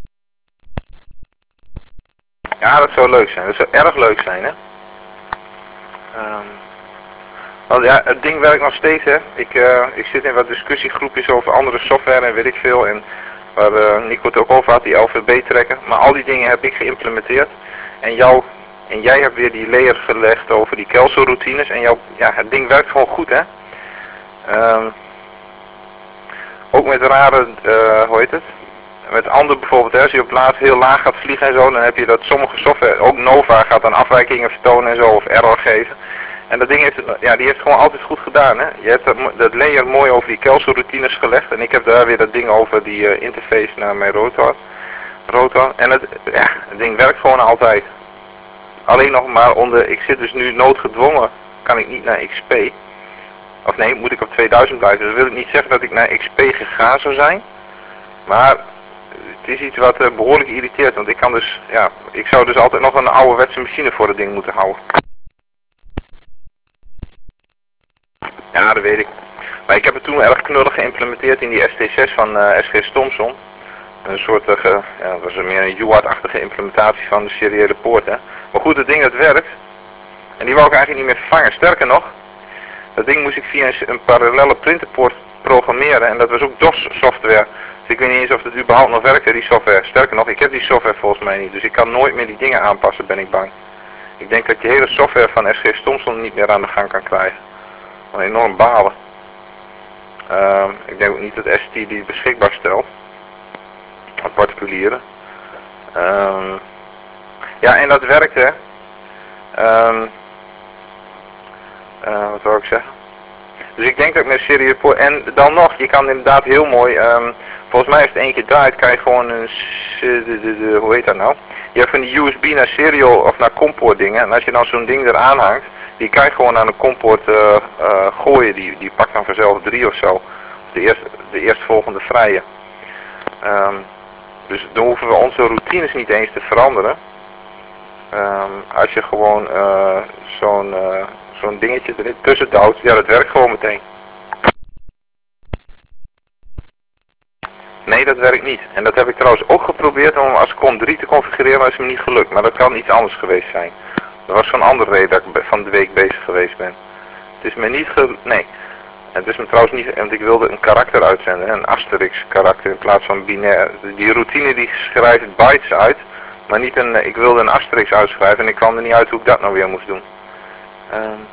Ja, dat zou leuk zijn. Dat zou erg leuk zijn, hè. Um, want ja, het ding werkt nog steeds, hè. Ik, uh, ik zit in wat discussiegroepjes over andere software en weet ik veel. En waar uh, Nico het ook over had, die L V B trekken. Maar al die dingen heb ik geïmplementeerd. En, jou, en jij hebt weer die layer gelegd over die Kelso routines. En jouw, ja, het ding werkt gewoon goed, hè. Um, ook met rare, uh, hoe heet het? Met andere bijvoorbeeld, hè, als je op laat heel laag gaat vliegen en zo, dan heb je dat sommige software, ook Nova gaat dan afwijkingen vertonen en zo, of error geven. En dat ding heeft, ja, die heeft gewoon altijd goed gedaan, hè. Je hebt dat, dat layer mooi over die Kelso routines gelegd en ik heb daar weer dat ding over die uh, interface naar mijn rotor. rotor. En het, ja, het ding werkt gewoon altijd. Alleen nog maar onder, ik zit dus nu noodgedwongen, kan ik niet naar X P. Of nee, moet ik op tweeduizend blijven. Dus dat wil ik niet zeggen dat ik naar X P gegaan zou zijn. Maar het is iets wat uh, behoorlijk irriteert, want ik kan dus, ja, ik zou dus altijd nog een ouderwetse machine voor het ding moeten houden. Ja, dat weet ik. Maar ik heb het toen erg knullig geïmplementeerd in die S T zes van uh, S G Stomson. Een soort, uh, ja, dat was meer een U A R T-achtige implementatie van de seriële poort, hè. Maar goed, het ding dat werkt. En die wou ik eigenlijk niet meer vervangen. Sterker nog, dat ding moest ik via een, een parallelle printerpoort programmeren. En dat was ook DOS software. Dus ik weet niet eens of het überhaupt nog werkt, hè, die software. Sterker nog, ik heb die software volgens mij niet. Dus ik kan nooit meer die dingen aanpassen, ben ik bang. Ik denk dat je hele software van S G Stomson niet meer aan de gang kan krijgen. Een enorm balen. Uh, ik denk ook niet dat S T die beschikbaar stelt. Aan particulieren. Um, ja, en dat werkt, hè. Um, uh, wat wou ik zeggen? Dus ik denk dat ik met serie poort, en dan nog, je kan inderdaad heel mooi, um, volgens mij als het één keer draait, kan je gewoon een, de, de, de, hoe heet dat nou? Je hebt van die U S B naar serial of naar compoort dingen, en als je dan zo'n ding eraan hangt, die kan je gewoon aan de compoort uh, uh, gooien, die, die pakt dan vanzelf drie of zo. De, eerste, de eerstvolgende vrije. Um, dus dan hoeven we onze routines niet eens te veranderen. Um, als je gewoon uh, zo'n uh, zo'n dingetje erin tussen duwt, ja, dat werkt gewoon meteen. Nee, dat werkt niet. En dat heb ik trouwens ook geprobeerd om als com drie te configureren, maar is me niet gelukt. Maar dat kan iets anders geweest zijn. Er was zo'n andere reden dat ik van de week bezig geweest ben. Het is me niet ge... Nee. Het is me trouwens niet... Want ik wilde een karakter uitzenden. Een Asterix karakter in plaats van binair. Die routine die schrijft bytes uit. Maar niet een... Ik wilde een Asterix uitschrijven en ik kwam er niet uit hoe ik dat nou weer moest doen. Um,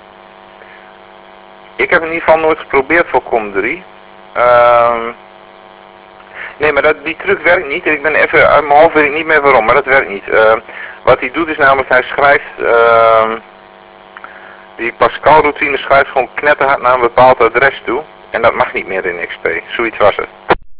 ik heb in ieder geval nooit geprobeerd voor com drie. Um, nee, maar dat, die truc werkt niet. Ik ben even uit mijn hoofd, weet ik niet meer waarom, maar dat werkt niet. Uh, wat hij doet is namelijk, hij schrijft... Uh, die Pascal routine schrijft gewoon knetterhard naar een bepaald adres toe. En dat mag niet meer in X P. Zoiets was het.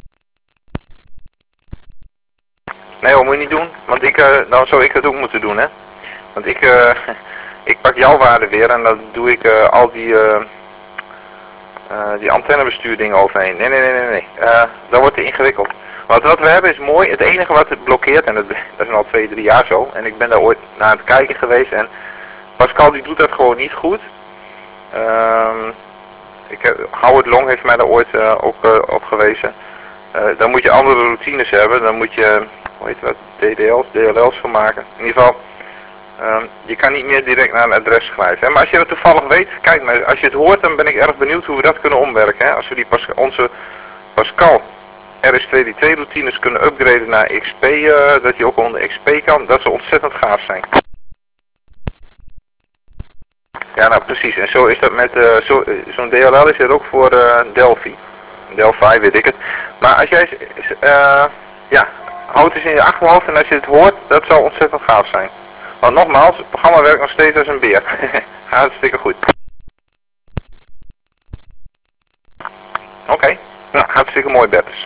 Nee, dat moet je niet doen. Want ik, uh, dan zou ik het ook moeten doen, hè. Want ik, uh, ik pak jouw waarde weer en dan doe ik uh, al die, uh, uh, die antennebestuurdingen overheen. Nee, nee, nee, nee, nee. Uh, dat wordt te ingewikkeld. Want wat we hebben is mooi. Het enige wat het blokkeert, en dat, dat is al twee, drie jaar zo. En ik ben daar ooit naar het kijken geweest en... Pascal die doet dat gewoon niet goed. Um, ik heb, Howard Long heeft mij daar ooit uh, ook uh, op gewezen. Uh, dan moet je andere routines hebben. Dan moet je, hoe heet dat, D D L's, D L L's van maken. In ieder geval, um, je kan niet meer direct naar een adres schrijven. Hè? Maar als je dat toevallig weet, kijk maar, als je het hoort, dan ben ik erg benieuwd hoe we dat kunnen omwerken. Hè? Als we die Pascal, onze Pascal R S twee D twee routines kunnen upgraden naar X P, uh, dat die ook onder X P kan, dat zou ontzettend gaaf zijn. Ja, nou precies. En zo is dat met uh, zo'n zo D L L is er ook voor uh, Delphi. Delphi, weet ik het. Maar als jij, uh, ja, houd het in je achterhoofd en als je het hoort, dat zou ontzettend gaaf zijn. Want nogmaals, het programma werkt nog steeds als een beer. Hartstikke goed. Oké, okay. Nou, hartstikke mooi, Bertus.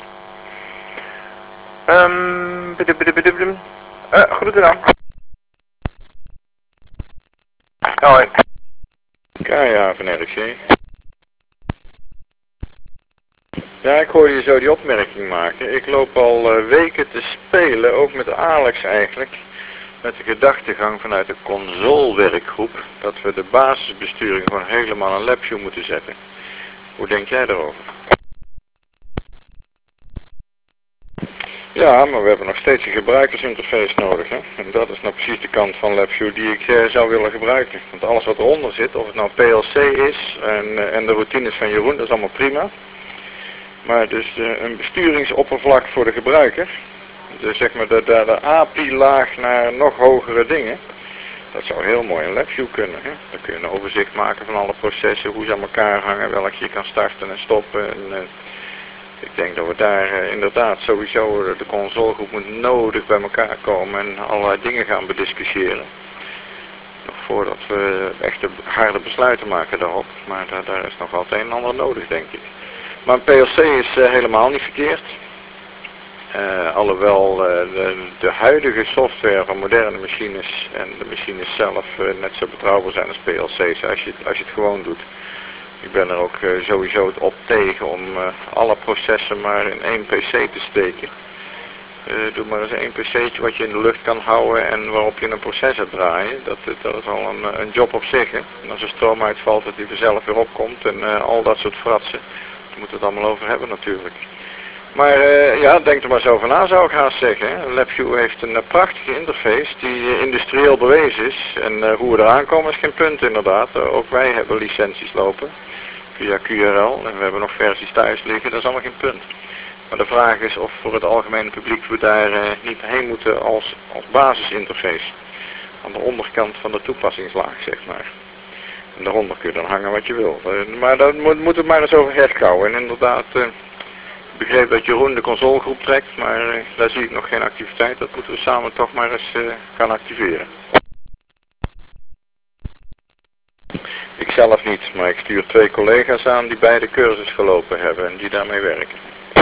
Um, uh, groeten dan. Hoi. Ja, van R X C. Ja, ik hoorde je zo die opmerking maken. Ik loop al uh, weken te spelen, ook met Alex eigenlijk, met de gedachtegang vanuit de consolewerkgroep dat we de basisbesturing gewoon helemaal aan LabVIEW moeten zetten. Hoe denk jij daarover? Ja, maar we hebben nog steeds een gebruikersinterface nodig, hè? En dat is nou precies de kant van LabVIEW die ik eh, zou willen gebruiken. Want alles wat eronder zit, of het nou P L C is en, uh, en de routines van Jeroen, dat is allemaal prima. Maar dus uh, een besturingsoppervlak voor de gebruiker, dus zeg maar de, de, de A P I-laag naar nog hogere dingen, dat zou heel mooi in LabVIEW kunnen, hè? Dan kun je een overzicht maken van alle processen, hoe ze aan elkaar hangen, welke je kan starten en stoppen. En, uh, Ik denk dat we daar uh, inderdaad sowieso uh, de consolegroep moet nodig bij elkaar komen en allerlei dingen gaan bediscussiëren. Nog voordat we echte harde besluiten maken daarop, maar daar, daar is nog wel het een en ander nodig, denk ik. Maar een P L C is uh, helemaal niet verkeerd. Uh, alhoewel uh, de, de huidige software van moderne machines en de machines zelf uh, net zo betrouwbaar zijn als P L C's als je, als je het gewoon doet. Ik ben er ook uh, sowieso op tegen om uh, alle processen maar in één P C te steken. Uh, doe maar eens één P C'tje wat je in de lucht kan houden en waarop je een processor draaien. Dat, dat is al een, een job op zich. Hè? En als er stroom uitvalt dat die vanzelf weer opkomt en uh, al dat soort fratsen. Daar moeten we het allemaal over hebben natuurlijk. Maar uh, ja, denk er maar zo over na, zou ik haast zeggen. Hè? LabVIEW heeft een uh, prachtige interface die uh, industrieel bewezen is. En uh, hoe we eraan komen is geen punt inderdaad. Uh, ook wij hebben licenties lopen via Q R L en we hebben nog versies thuis liggen, dat is allemaal geen punt. Maar de vraag is of voor het algemene publiek we daar uh, niet heen moeten als, als basisinterface. Aan de onderkant van de toepassingslaag, zeg maar. En daaronder kun je dan hangen wat je wil. Uh, maar daar moet, moet het maar eens over herkouwen. En inderdaad, uh, ik begreep dat Jeroen de consolegroep trekt, maar uh, daar zie ik nog geen activiteit. Dat moeten we samen toch maar eens uh, gaan activeren. Ik zelf niet, maar ik stuur twee collega's aan die beide cursus gelopen hebben en die daarmee werken.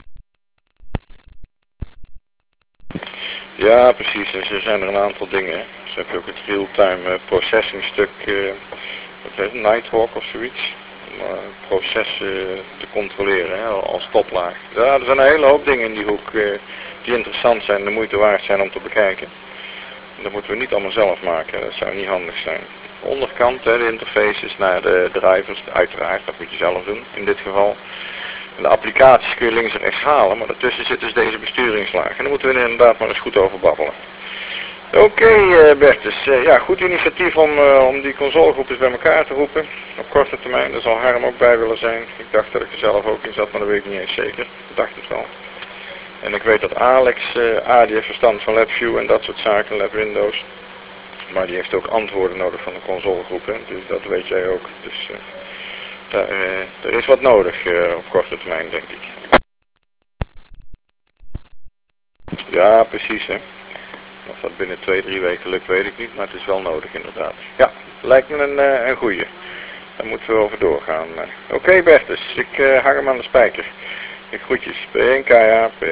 Ja, precies. En er zijn er een aantal dingen. Hè. Dus heb je ook het real-time uh, processing stuk, uh, wat heet het, Nighthawk of zoiets. Om uh, processen uh, te controleren, hè, als toplaag. Ja, er zijn een hele hoop dingen in die hoek uh, die interessant zijn en de moeite waard zijn om te bekijken. En dat moeten we niet allemaal zelf maken, dat zou niet handig zijn. De onderkant, hè, de interfaces naar de drivers, uiteraard, dat moet je zelf doen in dit geval. En de applicaties kun je links en rechts halen, maar daartussen zit dus deze besturingslaag. En daar moeten we inderdaad maar eens goed over babbelen. Oké okay, uh, Bertus, uh, ja, goed initiatief om, uh, om die consolegroep eens bij elkaar te roepen. Op korte termijn, daar zal Harm ook bij willen zijn. Ik dacht dat ik er zelf ook in zat, maar dat weet ik niet eens zeker. Ik dacht het wel. En ik weet dat Alex, uh, A, die heeft verstand van LabVIEW en dat soort zaken, Lab Windows. Maar die heeft ook antwoorden nodig van de consolegroep, hè? Dus dat weet jij ook. Dus uh, daar, uh, er is wat nodig uh, op korte termijn, denk ik. Ja, precies, hè. Of dat binnen twee, drie weken lukt, weet ik niet, maar het is wel nodig inderdaad. Ja, lijkt me een, uh, een goeie. Daar moeten we over doorgaan. Uh, Oké okay, Bertus, ik uh, hang hem aan de spijker. Ik groetjes. P één K A, P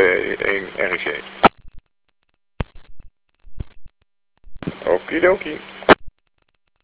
één R G. Okidoki.